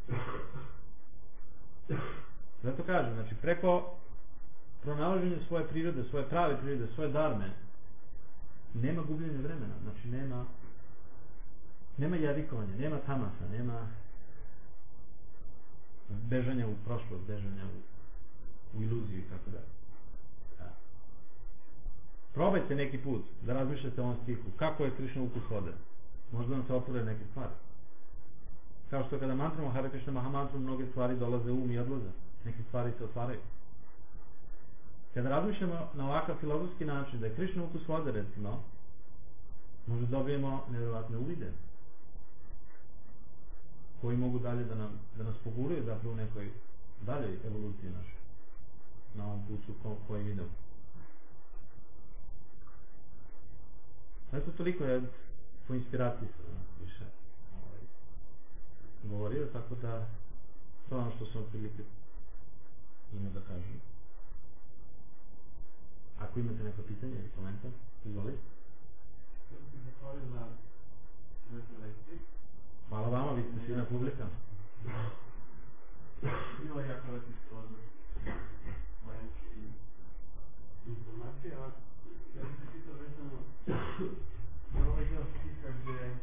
Zato kažem, znači preko pronalaženja svoje prirode, svoje prave prirode, svoje darme, nema gubljenja vremena, znači nema nema jadikovanja, nema tamasa, nema bežanja u prošlost, bežanja u, u iluziju i tako da. Probajte neki put da razmišljate o ovom stihu, kako je Krišna ukus vode. Možda vam se otvore neke stvari. Kao što kada mantramo Hare Krishna Mahamantru, mnoge stvari dolaze u um i odlaze. Neke stvari se otvaraju. Kada razmišljamo na ovakav filozofski način, da je Krišna ukus vode, recimo, možda dobijemo nevjerovatne uvide koji mogu dalje da, nam, da nas poguraju zapravo u nekoj daljoj evoluciji našoj na ovom putu ko, kojim idemo. Eto toliko je po inspiraciji sam više ovaj, govorio, tako da to je ono što sam prilike imao da kažem. Ako imate neko pitanje ili komentar, izvolite. Hvala vama, vi ste svi na publika. Bilo je jako lepi skroz informacija, a ja bih se pitao vezano na ovaj deo stiha gdje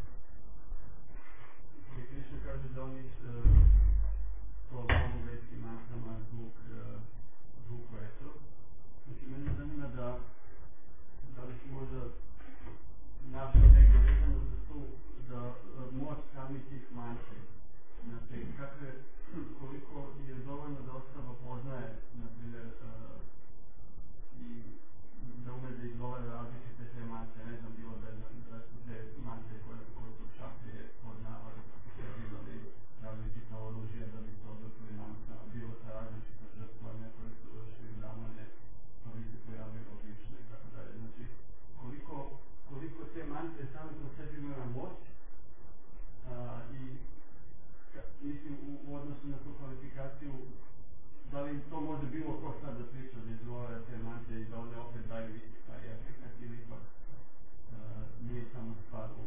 gdje Krišna kaže da on iz po ovom vetskim mantrama zvuk zvuk vetru. Znači, mene zanima da da li si možda našao negdje vezano za tu za moć sami tih mantri. Znači, kako je, koliko je dovoljno da osoba poznaje, na primjer, i da ume da izgovara različite te mantre, ne znam, bilo da je da su te mantre koje, koje su šakrije poznavali, kako se bivali različita oružja da bi se odvrtili mantra, bilo ta različita žrtvanja koje su vršili zamane, pa bi se pojavili obične i tako dalje. Znači, koliko, koliko te mantre same po sebi imaju moć a, i ka, mislim u, u odnosu na tu kvalifikaciju, da li to može bilo ko sad da priča da izgovara te mantre i da one opet daju isti taj efekt ili ipak uh, nije samo stvar u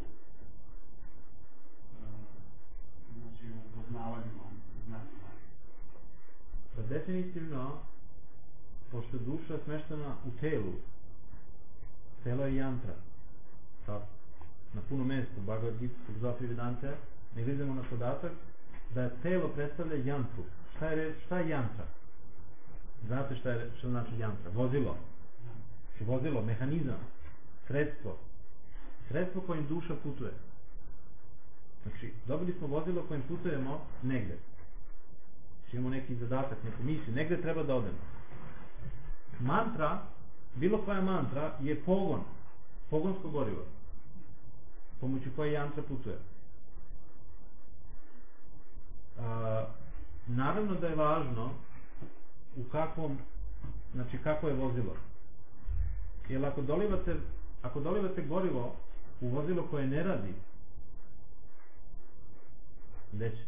uh, znači u poznavanju mantre, znači mantre. Pa definitivno, pošto je duša smeštena u telu, telo je jantra. Tako, na puno mjesto, Bhagavad Gita, Filozofije Vedante, ne gledamo na podatak da telo predstavlja jantru. Šta je, šta je jantra? Znate šta, je, šta znači jantra? Vozilo. Vozilo, mehanizam, sredstvo. Sredstvo kojim duša putuje. Znači, dobili smo vozilo kojim putujemo negde. Znači, imamo neki zadatak, neku misiju. Negde treba da odemo. Mantra, bilo koja mantra, je pogon. Pogonsko gorivo. Pomoću koje jantra putuje. A, naravno da je važno u kakvom, znači kako je vozilo. Jer ako dolivate, ako dolivate gorivo u vozilo koje ne radi, gde će?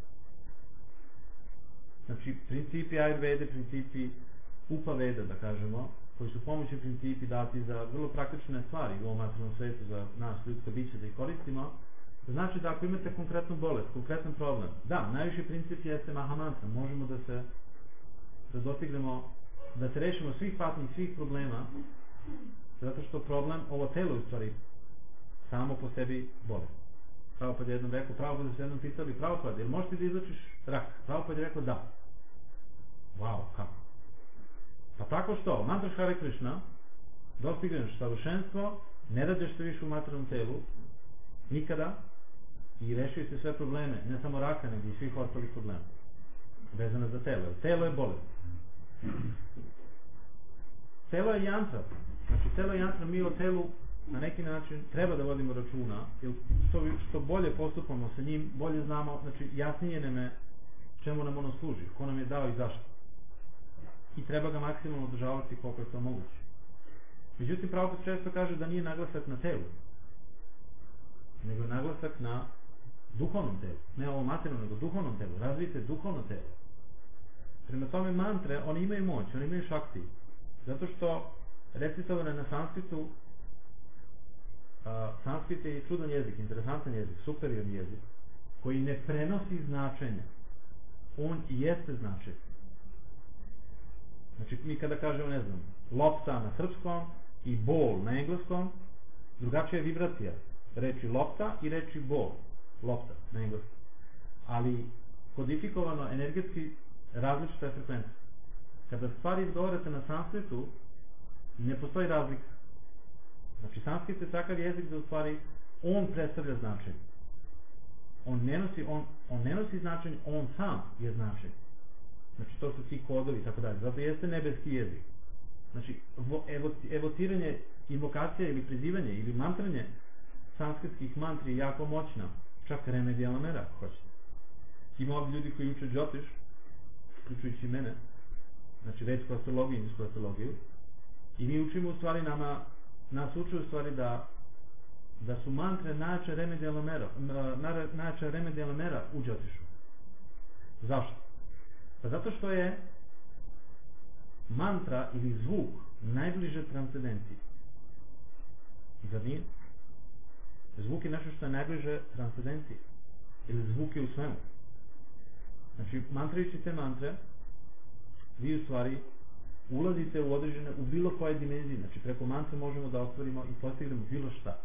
Znači, principi Ayurvede, principi Upaveda, da kažemo, koji su pomoćni principi dati za vrlo praktične stvari u ovom materijalnom svetu, za nas, ljudska bića, da ih koristimo, znači da ako imate konkretnu bolest, konkretan problem, da, najviši princip jeste Mahamantra, možemo da se da dostignemo, da se rešimo svih patnji, svih problema, zato što problem, ovo telo u stvari, samo po sebi bolest. Prabhupada je jednom rekao, Prabhupada su jednom pitali, Prabhupada, jel možeš ti da izlečiš rak? Prabhupada je rekao da. Wow, kako? Pa tako što, mantraš Hare Krishna, dostigneš savršenstvo, ne rađeš se više u materijalnom telu, nikada, i rešio se sve probleme, ne samo raka, nego i svih ostalih problema, vezano za telo. Telo je bolest. Telo je jantra. Znači, telo jantra, mi o telu na neki način treba da vodimo računa, jer što, što bolje postupamo sa njim, bolje znamo, znači jasnije nam je čemu nam ono služi, ko nam je dao i zašto. I treba ga maksimalno održavati koliko je to moguće. Međutim, Prabhupada često kaže da nije naglasak na telu, nego je naglasak na duhovnom telu, ne ovom materijalnom, nego duhovnom telu. Razvijte duhovno telo. Prema tome mantre, one imaju moć, one imaju šakti, zato što recitovane na sanskritu, uh, sanskrit je čudan jezik, interesantan jezik, superiorni jezik, koji ne prenosi značenja. On jeste značenje. Znači, mi kada kažemo, ne znam, lopta na srpskom i bol na engleskom, drugačija je vibracija reči lopta i reči bol, lopta na engleskom. Ali kodifikovano energetski različita je frekvencija. Kada stvari izgovorite na sanskritu, ne postoji razlika. Znači, sanskrit je takav jezik da u stvari on predstavlja značenje. On ne nosi, on, on ne nosi značenje, on sam je značenje. Znači, to su ti kodovi i tako dalje. Zato jeste nebeski jezik. Znači, evo, evociranje, invokacija ili prizivanje ili mantranje sanskritskih mantri je jako moćna. Čak remedijalna mera, ako hoćete. Ima ovdje ljudi koji uče džotiš, uključujući mene, znači vedsku astrologiju, indijsku astrologiju, i mi učimo u stvari nama, nas uče u stvari da da su mantre najjača remedijalna mera, najjača remedijalna mera u džotišu. Zašto? Pa zato što je mantra ili zvuk najbliže transcendenciji. Zar nije? Zvuk je nešto što je najbliže transcendenciji. Ili zvuk je u svemu. Znači, mantrajući te mantre, vi u stvari ulazite u određene, u bilo koje dimenzije. Znači, preko mantre možemo da ostvarimo i postignemo bilo šta.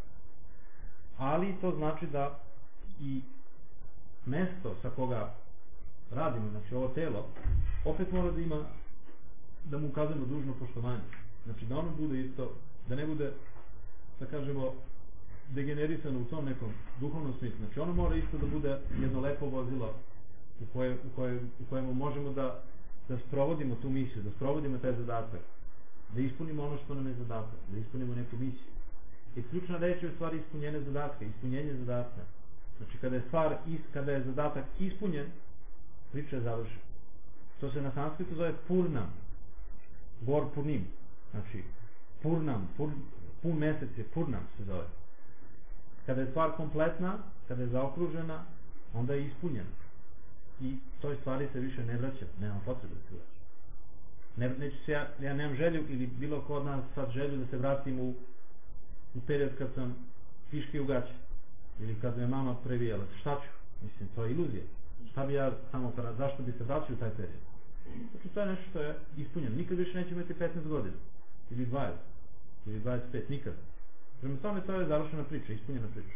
Ali to znači da i mesto sa koga radimo, znači ovo telo, opet mora da ima, da mu ukazujemo dužno poštovanje. Znači, da ono bude isto, da ne bude, da kažemo, degenerisano u tom nekom duhovnom smislu. Znači, ono mora isto da bude jedno lepo vozilo u, koje, u, koje, u kojemu možemo da, da sprovodimo tu misiju, da sprovodimo taj zadatak, da ispunimo ono što nam je zadatak, da ispunimo neku misiju. I ključna reč je u stvari ispunjenje zadatka, ispunjenje zadatka. Znači, kada je stvar, kada je zadatak ispunjen, priča je završena. To se na sanskritu zove purnam, gor purnim. Znači, purnam, pur, pun mesec je purnam se zove. Kada je stvar kompletna, kada je zaokružena, onda je ispunjena. I toj stvari se više ne vraća, nema potrebe da se vraća. Ne, neću se ja, ja nemam želju, ili bilo ko od nas sad želju da se vratim u, u period kad sam piške u gaće, ili kad me mama previjala. Šta ću? Mislim, to je iluzija. Šta bi ja samo, zašto bi se vraćao u taj period? Znači, to je nešto što je ispunjeno. Nikad više neće imati petnaest godina, ili dvadeset, ili dvadeset pet, nikad. Prema tome, to je završena priča, ispunjena priča.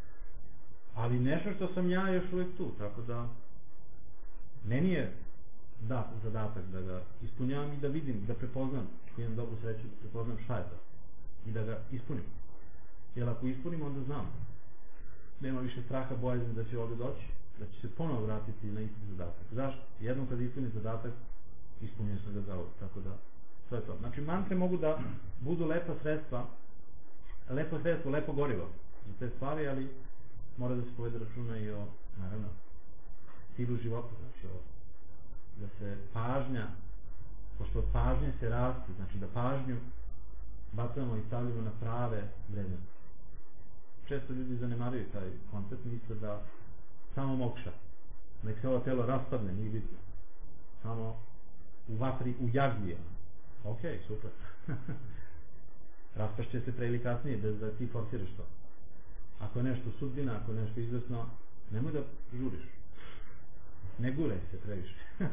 Ali nešto što sam ja još uvijek tu, tako da meni je dat zadatak da ga ispunjavam i da vidim, da prepoznam, ako imam dobru sreću, da prepoznam šta je to i da ga ispunim. Jer ako ispunim, onda znam. Nema više straha, bojazni da će ovdje doći, da će se ponovo vratiti na isti zadatak. Zašto? Jednom kad ispunim zadatak, ispunio sam ga za ovo. Tako da, to je to. Znači, mantre mogu da budu lepa sredstva, lepo sredstvo, lepo gorivo za te stvari, ali mora da se povede računa i o, naravno, stilu života, znači o, da se pažnja, pošto od pažnje se raste, znači da pažnju bacamo i stavljamo na prave vrednosti. Često ljudi zanemaruju taj koncept, misle da samo mokša, nek se ovo telo raspadne, nije bitno. Samo u vatri, u jagli. Ok, super. Raspašće se pre ili kasnije, bez da ti forsiraš to. Ako je nešto sudbina, ako je nešto izvesno, nemoj da žuriš. Ne guraj se previše.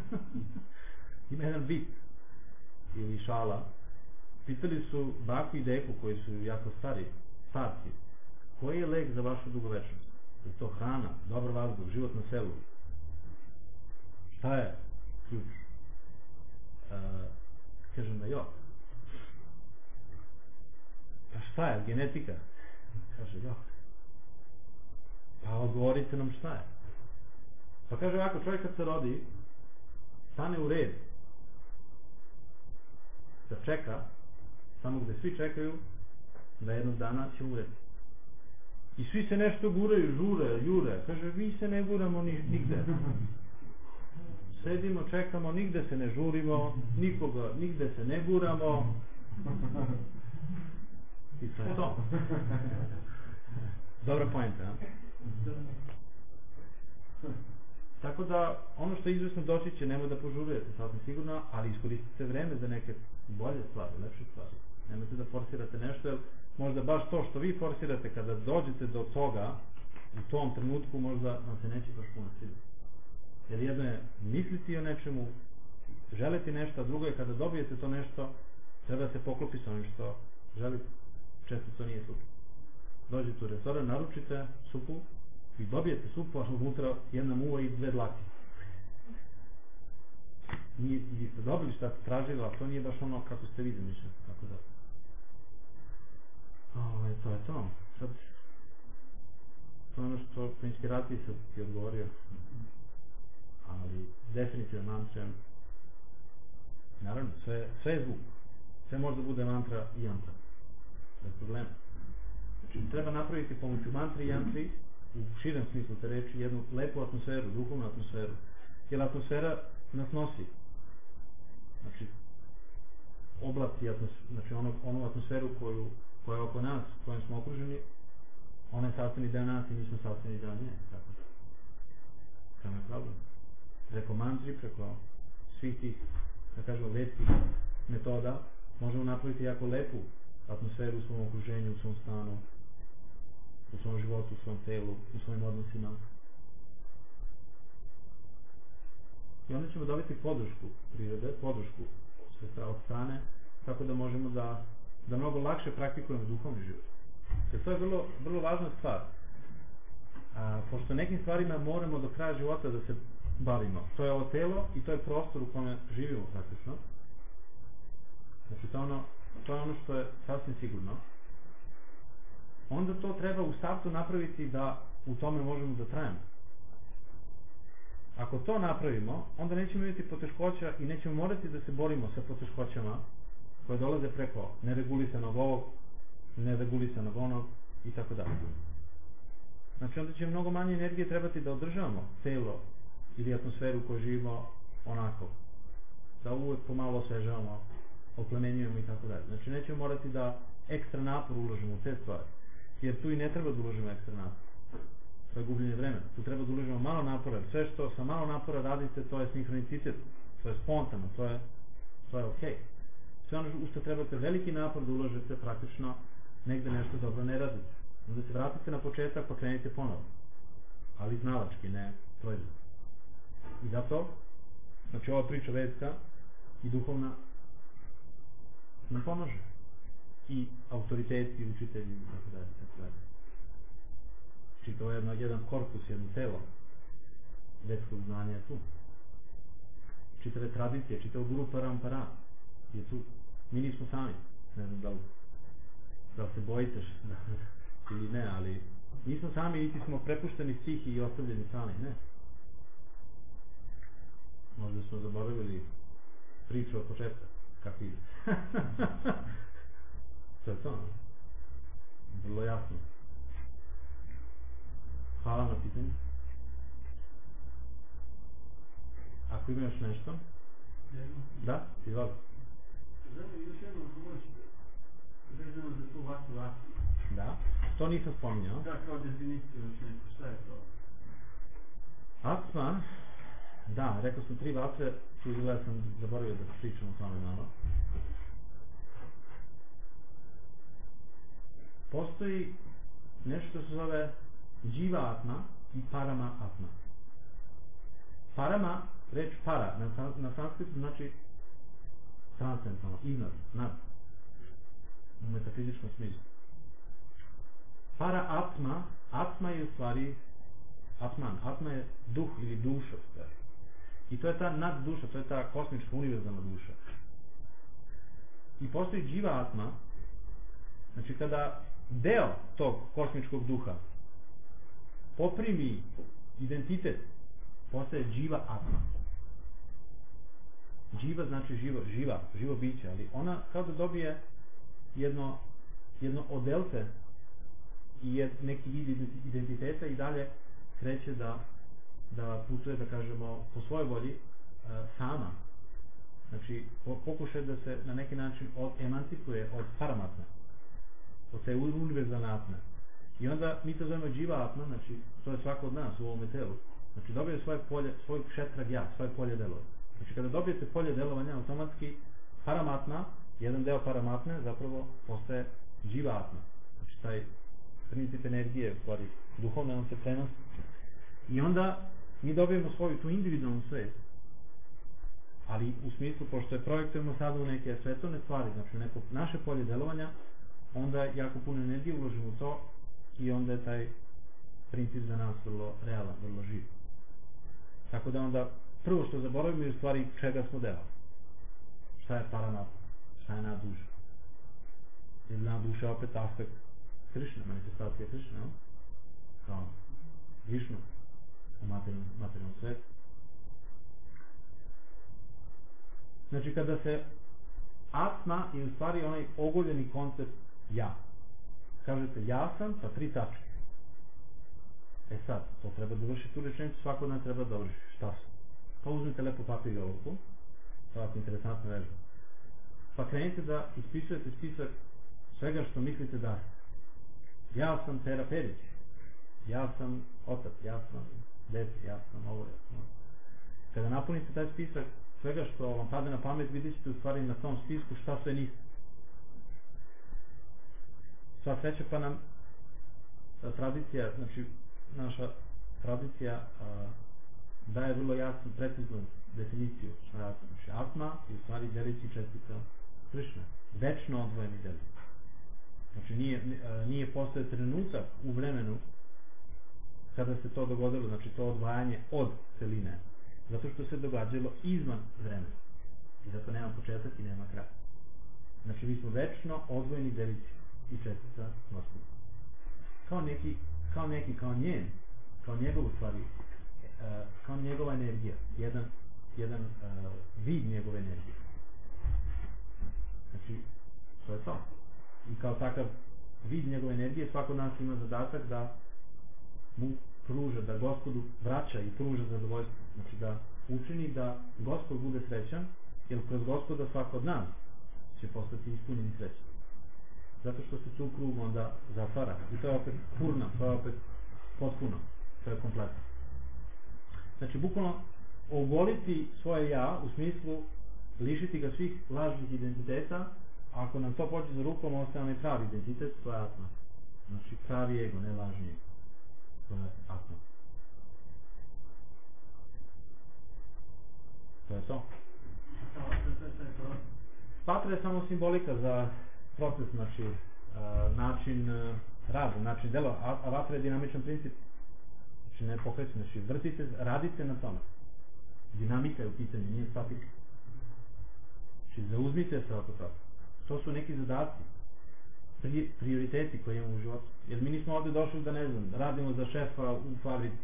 Ima jedan bit ili šala. Pitali su baku i deku koji su jako stari, starci, koji je lek za vašu dugovečnost? Je to hrana, dobar vazduh, život na selu? Šta je ključ? Uh, kažem da jok. Pa šta je? Genetika? Kaže jok. Pa odgovorite nam šta je. Pa kaže ovako, čovjek kad se rodi, stane u red da čeka tamo gde svi čekaju da jednog dana će umreti. I svi se nešto guraju, žure, jure. Kaže, mi se ne guramo ni, nigde. Sedimo, čekamo, nigde se ne žurimo, nikoga, nigde se ne guramo. I to je to. Dobra poenta, a? Tako da, ono što je izvesno doći će, nemoj da požurujete, sasvim sigurno, ali iskoristite vreme za neke bolje stvari, lepše stvari. Nemojte da forsirate nešto, jer možda baš to što vi forsirate kada dođete do toga, u tom trenutku možda vam se neće baš puno svidjeti. Jer jedno je misliti o nečemu, želiti nešto, a drugo je kada dobijete to nešto, treba se poklopi s onim što želite. Često to nije super. Dođete u restoran, naručite supu i dobijete supu, a unutra jedna muva i dve dlake. Vi ste dobili šta ste tražili, a to nije baš ono kako ste vi zamišljali. Tako da. Ove, to je to. Sad, to je ono što po inspiraciji sam ti odgovorio. Ali definitivno mantra, naravno, sve, sve je zvuk. Sve može da bude mantra i jantra. Bez problema. Znači, treba napraviti pomoću mantri i jantri, u širem smislu te reči, jednu lepu atmosferu, duhovnu atmosferu. Jer atmosfera nas nosi. Znači, oblasti, znači ono, onu atmosferu koju, koja je oko nas, kojom smo okruženi, ona je sastavni deo nas i mi smo sastavni deo nje. Tako da. Samo je problem. Preko mantri, preko svih tih, da kažemo, vedskih metoda, možemo napraviti jako lepu atmosferu u svom okruženju, u svom stanu, u svom životu, u svom telu, u svojim odnosima. I onda ćemo dobiti podršku prirode, podršku od strane, tako da možemo da, da mnogo lakše praktikujemo duhovni život. Jer to je vrlo, vrlo važna stvar. A, pošto nekim stvarima moramo do kraja života da se bavimo. To je ovo telo i to je prostor u kome živimo praktično. Znači to je ono, to je ono što je sasvim sigurno. Onda to treba u startu napraviti da u tome možemo da trajemo. Ako to napravimo, onda nećemo imati poteškoća i nećemo morati da se borimo sa poteškoćama koje dolaze preko neregulisanog ovog, neregulisanog onog i tako dalje. Znači onda će mnogo manje energije trebati da održavamo telo ili atmosferu u kojoj živimo onako. Da uvek pomalo osvežavamo, oplemenjujemo i tako dalje. Znači nećemo morati da ekstra napor uložimo u te stvari. Jer tu i ne treba da uložimo ekstra napor. To je gubljenje vremena. Tu treba da uložimo malo napora. Sve što sa malo napora radite, to je sinhronicitet. To je spontano. To je, to je okej. Sve ono u što trebate veliki napor da uložite, praktično negde nešto dobro ne radite. Onda se vratite na početak pa krenite ponovo. Ali znalački, ne proizvod. I zato, znači ova priča vedska i duhovna nam pomaže. I autoriteti, učitelji i tako dalje, tako dalje. Znači to je jedno, jedan korpus, jedno telo vedskog znanja je tu. Čitave tradicije, čitavo guru parampara je tu. Mi nismo sami. Ne znam da li, da li se bojite da, ili ne, ali nismo sami, niti smo prepušteni stihi i ostavljeni sami, ne. Možda smo zaboravili priču od početka, kako ide. To je to. Vrlo jasno. Hvala na pitanju. Ako ima još nešto? Da, izvoli. Još jedno pomoći vezano za tu vasu vasu. Da, to nisam spominjao. Da, kao definiciju još neko, šta je to? Atma, da, rekao sam tri vatre, tu izgleda sam zaboravio da pričam o tome malo. Postoji nešto što se zove dživa atma i parama atma. Parama, reč para, na, na sanskritu znači transcendentalno, iznad, nad, u metafizičkom smislu. Para atma, atma je u stvari atman, atma je duh ili duša u stvari. I to je ta nad duša, to je ta kosmička univerzalna duša. I postoji dživa atma, znači kada deo tog kosmičkog duha poprimi identitet, postaje dživa atma. Dživa znači živo, živa, živo biće, ali ona kao da dobije jedno, jedno odelce i jed, neki vid identiteta i dalje kreće da, da putuje, da kažemo, po svojoj volji e, sama. Znači, pokušaj da se na neki način od, emancipuje od paramatne, od te univerzalne atme. I onda mi to zovemo dživa atma, znači to je svako od nas u ovome telu. Znači dobije svoje polje, svoj kšetrag ja, svoje polje delovanja. Znači kada dobijete polje delovanja, automatski paramatna, jedan deo paramatne zapravo postaje dživa atma. Znači taj princip energije, u stvari duhovno on se prenosi. I onda mi dobijemo svoju tu individualnu svest, ali u smislu, pošto je projektujemo sada u neke svetovne stvari, znači u neko naše polje delovanja, onda jako puno energije uložimo u to i onda je taj princip za nas vrlo realan, vrlo živ. Tako da onda prvo što zaboravimo je u stvari čega smo deo. Šta je paramatma, šta je nadduša. Jer nadduša je opet aspekt Krišna, manifestacija Krišna, no? Kao Višnu u materijalnom, materijalnom svetu. Znači kada se atma je u stvari onaj ogoljeni koncept ja. Kažete ja sam, pa tri tačke. E sad, to treba dovršiti tu rečenicu, svako dan treba dovršiti. Šta su? Pa uzmite lepo papir i olovku, to je interesantna vežba. Pa krenite da ispisujete spisak svega što mislite da ste. Ja sam Pera Perić, ja sam otac, ja sam dete, ja sam ovo, ja sam ovo. Kada napunite taj spisak svega što vam pade na pamet, vidjet ćete u stvari na tom spisku šta sve niste. Sva sreća pa nam tradicija, znači naša tradicija a, daje vrlo jasnu, preciznu definiciju šta je atma. Znači atma je u stvari delić i čestica Krišne, večno odvojeni delić. Znači nije, nije postoje trenutak u vremenu kada se to dogodilo, znači to odvajanje od celine, zato što se događalo izvan vremena i zato nema početak i nema kraj. Znači mi smo večno odvojeni delići i čestica Gospoda. Kao neki, kao neki, kao njen, kao njegov stvari, uh, kao njegova energija, jedan, jedan uh, vid njegove energije. Znači, to je to. I kao takav vid njegove energije, svako od nas ima zadatak da mu pruža, da Gospodu vraća i pruža zadovoljstvo. Znači da učini da Gospod bude srećan, jer kroz Gospoda svako od nas će postati ispunjeni srećan. Zato što se tu krug onda zatvara. I to je opet purna, to je opet potpuno, to je kompletno. Znači, bukvalno ogoliti svoje ja, u smislu lišiti ga svih lažnih identiteta, a ako nam to pođe za rukom, ostaje onaj pravi identitet, to je atma. Znači, pravi ego, ne lažni ego. To je atma. To je to. Vatra je samo simbolika za proces, znači uh, način uh, rada, način dela, a, a vatra je dinamičan princip. Znači ne pokreće, znači vrtite, radite na tome. Dinamika je u pitanju, nije statika. Znači zauzmite se oko toga. To su neki zadaci, pri, prioriteti koje imamo u životu. Jer mi nismo ovde došli da, ne znam, radimo za šefa u fabrici.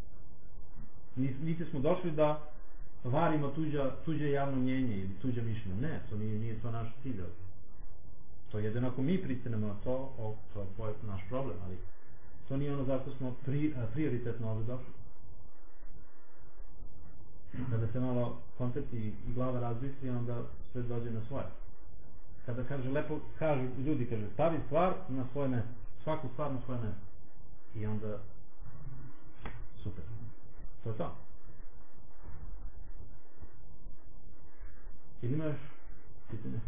Niti smo došli da varimo tuđa, tuđe javno mnjenje ili tuđe mišljenje. Ne, to nije, nije to naš cilj. To je jedino ako mi pristanemo na to, o, to je tvoj, naš problem, ali to nije ono zašto smo pri, prioritetno ovde došli. Kada se malo koncept i, i glava razmisli, onda sve dođe na svoje. Kada kaže lepo, kažu ljudi, kaže stavi stvar na svoje mesto, svaku stvar na svoje mesto. I onda super. To je to. Ili imaš pitanje?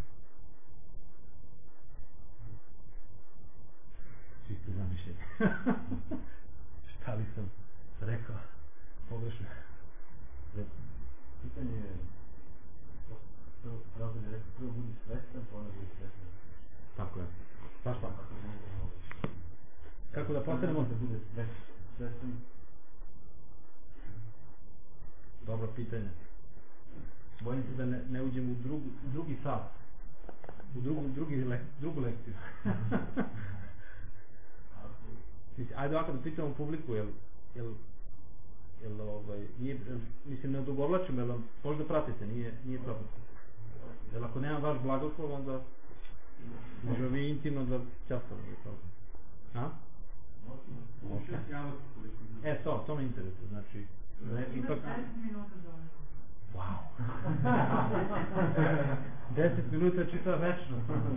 Svi ste zamišljeni. Šta li sam rekao? Pogrešno. Pitanje je, Razum je rekao, prvo budi svestan, pa onda budi svestan. Tako je. Baš tako. Kako da postanemo? Da bude svestan. Dobro pitanje. Bojim se da ne, ne uđem u drugi, drugi sat. U drugu, drugi le, drugu lekciju. Ajde ovako da pitamo publiku, jel, jel, jel ovaj, nije, mislim ne odugovlačim, jel možda pratite, nije, nije problem. Jel ako nemam vaš blagoslov, onda Može vi intimno da ćastavate toga. A? Može javati koliko. E, to, to me interesuje, znači... Ne, ipak... Wow! deset minuta čita večno.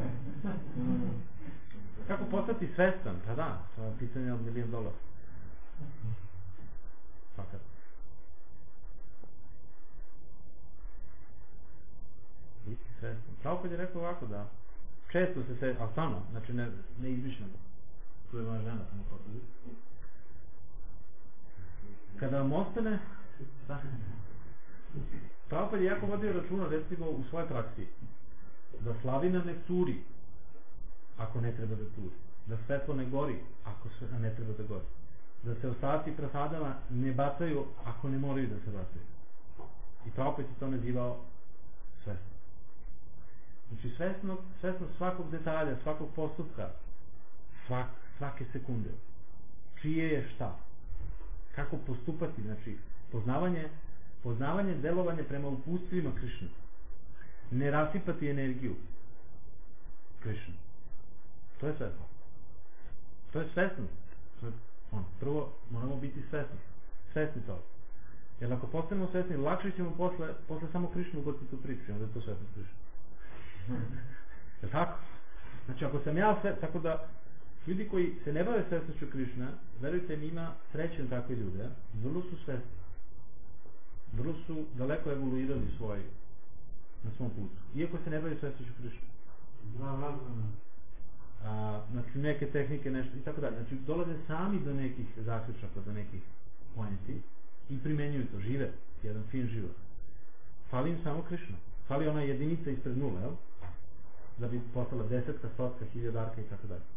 Kako postati svestan? Pa da, to je pitanje od milijon dolara. Fakat. Biti svestan. Prabhupada je rekao ovako da često se se, ali stvarno, znači ne, ne izmišljamo. Tu je moja žena, samo potrebi. Kada vam ostane, da, Prabhupada je jako vodio računa, recimo, u svojoj praksi, da slavina ne curi, ako ne treba da curi. Da svetlo ne gori, ako sve ne treba da gori. Da se ostaci prasadama ne bacaju, ako ne moraju da se bacaju. I Prabhupada je to nazivao svesno. Znači svesno, svesno svakog detalja, svakog postupka, svak, svake sekunde. Čije je šta? Kako postupati, znači poznavanje, poznavanje, delovanje prema upustvima Krišne. Ne rasipati energiju Krišne. To je svesno. To je svesno. To je, on, prvo moramo biti svesni. Svesni toga. Jer ako postanemo svesni, lakše ćemo posle, posle samo Krišnu ugotiti tu priču, onda je to svesno Krišne. Je tako? Znači ako sam ja sve, tako da ljudi koji se ne bave svesnošću Krišna, verujte mi, ima srećen takve ljude, vrlo su svesni. Vrlo su daleko evoluirali svoj, na svom putu. Iako se ne bave svesnošću Krišna. A, znači neke tehnike, nešto i tako dalje. Znači dolaze sami do nekih zaključaka, do nekih pojenti i primenjuju to, žive jedan fin život. Fali im samo Krišna. Fali ona jedinica ispred nula, jel? Da bi postala desetka, stotka, hiljadarka i tako dalje.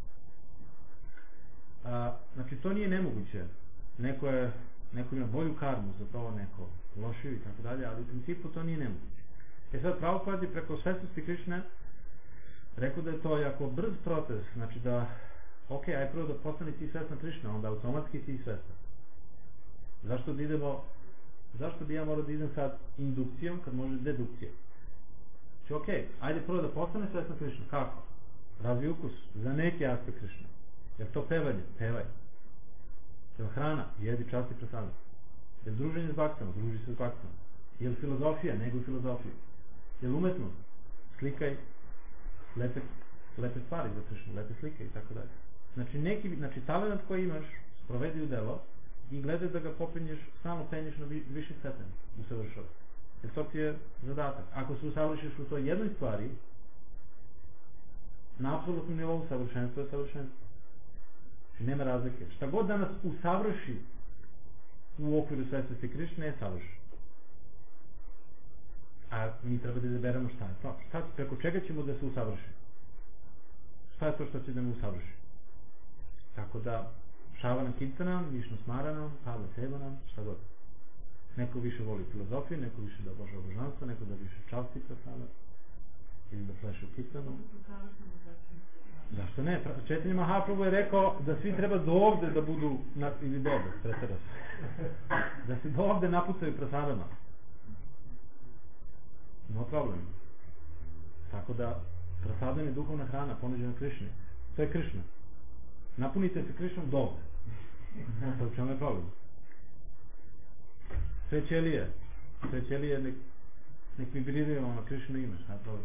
A, znači to nije nemoguće. Neko je, neko ima bolju karmu za to, neko lošiju i tako dalje, ali u principu to nije nemoguće. E sad Prabhupada je preko svesnosti Krišne rekao da je to jako brz proces, znači da ok, aj prvo da postane ti svesna Krišna, onda automatski ti svesna. Zašto da idemo, zašto bi ja morao da idem sad indukcijom kad može dedukcijom? Znači ok, ajde prvo da postane svesna Krišna, kako? Razvi ukus za neki aspekt Krišne. Jer to pevanje, pevaj. Jel hrana, jedi časti presadno. Jel druženje s baksama, druži se s baksama. Jel filozofija, nego filozofiju. Jel umetnost, slikaj lepe, lepe stvari za Krišnu, lepe slike i tako dalje. Znači neki, znači talent koji imaš, sprovedi u delo i gledaj da ga popenješ, stalno penješ na vi, viši stepen usavršava. Jer to ti je zadatak. Ako se usavršiš u toj jednoj stvari, na apsolutnom nivou savršenstvo je savršenstvo. Nema razlike. Šta god da nas usavrši u okviru svesnosti Krišne je savršen. A mi treba da izaberemo šta je to. Šta, preko čega ćemo da se usavrši? Šta je to što će da me usavrši? Tako da Šavana Kirtanam, Višnu Smaranam, Pala Sevanam, šta god. Neko više voli filozofiju, neko više da obožava božanstvo, neko da više časti prasada ili da pleše u Kirtanu. Zašto ne? Četanje Mahaprabhu je rekao da svi treba do ovde da budu, na, ili do ovde, pretera se, da se do ovde napucaju prasadama. No problem. Tako da prasadam je duhovna hrana ponuđena Krišni. To je Krišna. Napunite se Krišnom do ovde. To je u čemu je problem. Sve ćelije, sve ćelije nek, nek vibriraju ono Krišno ime, šta je problem.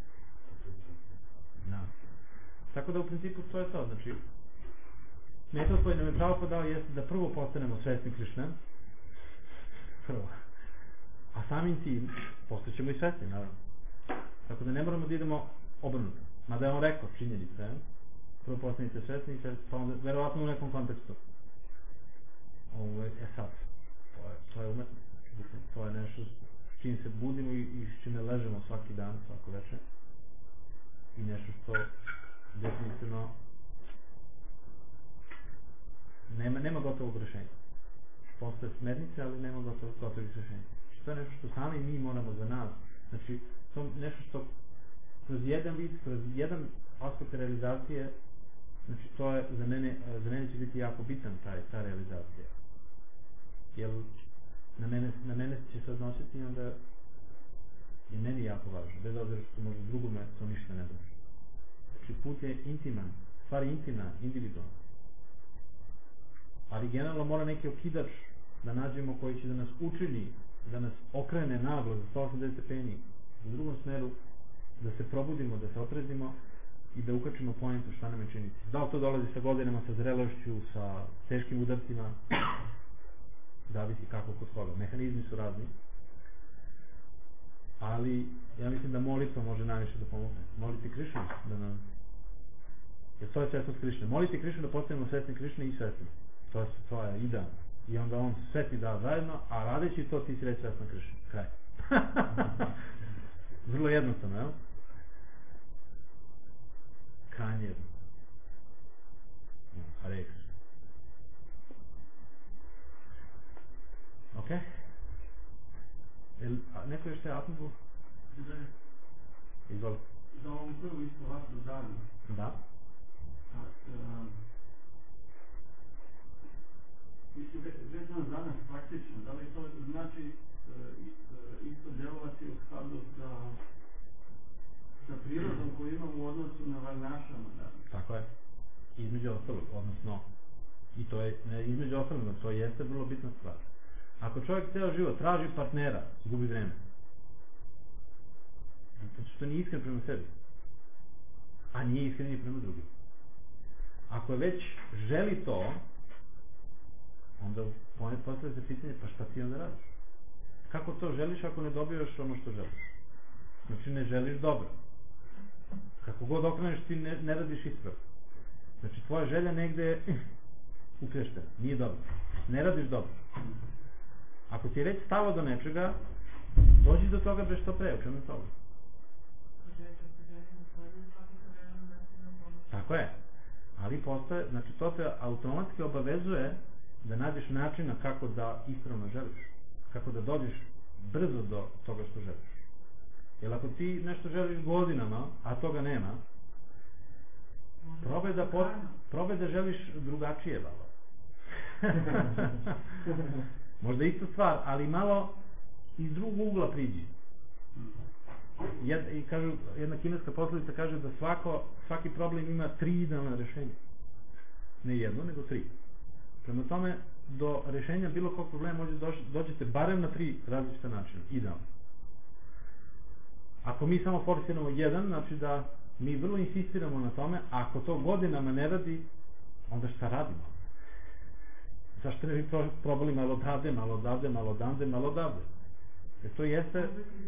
No. Tako da u principu to je to, znači metod koji nam je pravo podao jeste da prvo postanemo svesni Krišne, prvo, a samim tim postaćemo i svesni, naravno. Tako da ne moramo da idemo obrnuto, mada je on rekao, činjenica je, prvo postanite svesni i svesni, pa onda, verovatno u nekom kontekstu. Ovo je, e sad, to je, to je umetnost, to je nešto s čim se budimo i, i s čime ležemo svaki dan, svako večer, i nešto što definitivno nema, nema gotovog rešenja. Postoje smernice, ali nema gotovog, gotovih rešenja. To je nešto što sami mi moramo za nas. Znači, to je nešto što kroz jedan vid, kroz jedan aspekt realizacije, znači to je za mene, za mene će biti jako bitan taj, ta realizacija. Jer na mene, na mene će se odnositi i onda je meni jako važno, bez obzira što možda drugome to ništa ne znači. Znači put je intiman, stvar je intimna, individualna. Ali generalno mora neki okidač da nađemo koji će da nas učini, da nas okrene naglo za sto osamdeset stepeni u drugom smeru, da se probudimo, da se otrezimo i da ukačimo pojentu šta nam je činiti. Da li to dolazi sa godinama, sa zrelošću, sa teškim udarcima, zavisi kako kod koga. Mehanizmi su razni, ali ja mislim da molitva može najviše da pomogne. Moliti Krišnu da nam... Jer to je svesnost Krišne. Moliti Krišnu da postanemo svesni Krišne i svesni. To je tvoja ideja. I onda on sve ti da zajedno, a radeći to ti si već svesna Krišna. Kraj. Vrlo jednostavno, jel? Krajnje jedno. Hare Krishna. Ok? Jel, a neko još te Atmabu? Da je. Izvoli. Za ovom prvu isto vatru zadnju. Da. Mislim, vezano za nas praktično, da li to znači isto djelovati u skladu sa, sa prirodom koju imamo u odnosu na varnašama? Da? Tako je. Između ostalog, odnosno, i to je, ne između ostalog, to jeste vrlo bitna stvar. Ako čovjek ceo život traži partnera, gubi vreme. Zato što nije iskren prema sebi. A nije iskren ni prema drugim. Ako već želi to, onda postavlja se pitanje, pa šta ti onda radiš? Kako to želiš ako ne dobivaš ono što želiš? Znači ne želiš dobro. Kako god okreneš ti ne, ne radiš ispravo. Znači tvoja želja negde je uklještena, nije dobro. Ne radiš dobro. Ako ti je već stalo do nečega, dođi do toga bez što pre, u čemu je toga? Tako je. Ali postoje, znači to te automatski obavezuje da nađeš načina kako da ispravno želiš. Kako da dođeš brzo do toga što želiš. Jer ako ti nešto želiš godinama, a toga nema, probaj da, pot, probaj da želiš drugačije, valo. Možda ista stvar, ali malo iz drugog ugla priđi. Jed, i kažu, jedna kineska poslovica kaže da svako, svaki problem ima tri idealna rešenja. Ne jedno, nego tri. Prema tome, do rešenja bilo kog problema može doći, dođete barem na tri različite načina. Idealno. Ako mi samo forsiramo jedan, znači da mi vrlo insistiramo na tome, a ako to godinama ne radi, onda šta radimo? Zašto ne bi probali malo odavde, malo odavde, malo odavde, malo odavde? Jer to jeste...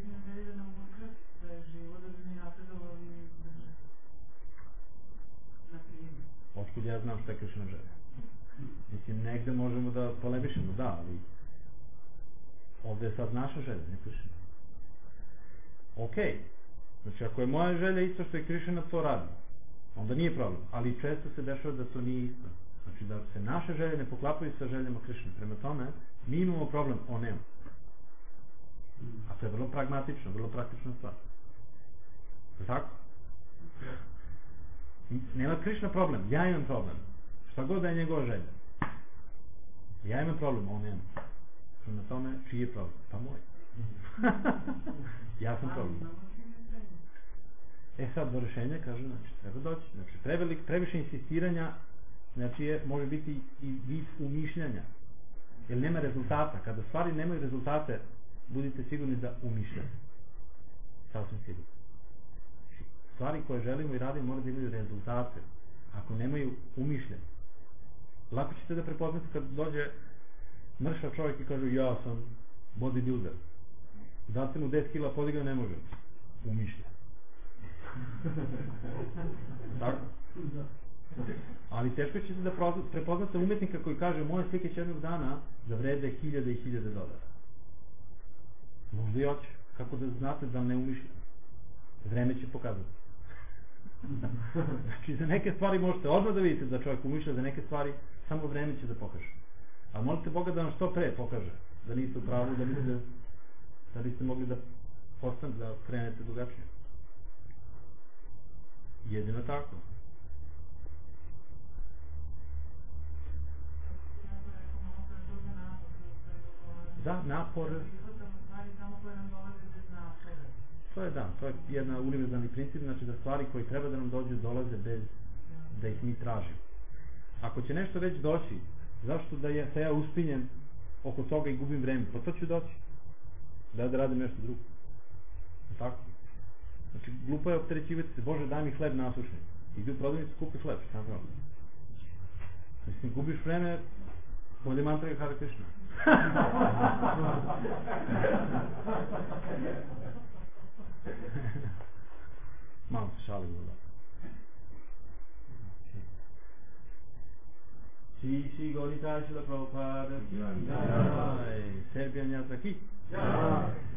Otkud ja znam što je Krišna želja. Mislim, negde možemo da polemišemo, da, ali ovde je sad naša želja, ne Krišna. Ok, znači ako je moja želja isto što je Krišna, to radi, onda nije problem, ali često se dešava da to nije isto. Znači da se naše želje ne poklapaju sa željama Krišne. Prema tome, mi imamo problem, on nema. A to je vrlo pragmatično, vrlo praktična stvar. Tako? Nema Krišna problem, ja imam problem. Šta god da je njegova želja. Ja imam problem, on nema. Prema tome, čiji je problem? Pa moj. Ja sam problem. E sad, do rešenja, kažu, znači, treba doći. Znači, prevelik, previše insistiranja, znači, je, može biti i vid umišljanja. Jer nema rezultata. Kada stvari nemaju rezultate, budite sigurni da umišljate. Sasvim sigurno. Stvari koje želimo i radimo moraju da imaju rezultate. Ako nemaju umišljanje. Lako ćete da prepoznate kad dođe mršav čovjek i kažu ja sam bodybuilder. Date mu deset kila podiga, ne može. Umišlja. Tako? Ali teško ćete da prepoznate umetnika koji kaže moje slike će jednog dana da vrede hiljade i hiljade dolara. Možda i hoće. Kako da znate da ne umišlja? Vreme će pokazati. Znači za neke stvari možete odmah da vidite da čovjek umišlja, za neke stvari samo vreme će da pokaže. A molite Boga da vam što pre pokaže. Da niste u pravu, da biste, da biste mogli da postanete, da krenete drugačije. Jedino tako. Da, napor. To je da, to je jedan univerzalni princip, znači da stvari koji treba da nam dođu dolaze bez da ih mi tražimo. Ako će nešto već doći, zašto da ja, se ja uspinjem oko toga i gubim vreme? Pa to ću doći. Da da radim nešto drugo. Tako? Znači, glupo je opterećivati se. Bože, daj mi hleb nasušen. Idi u prodavnicu, kupi hleb. Šta je problem? Mislim, gubiš vreme, bolje mantra je Hare Krishna. Malo se šalimo da. Shri Shri Gaurita Srila Prabhupada Ki Jai. Serbian Yatra Ki Jai.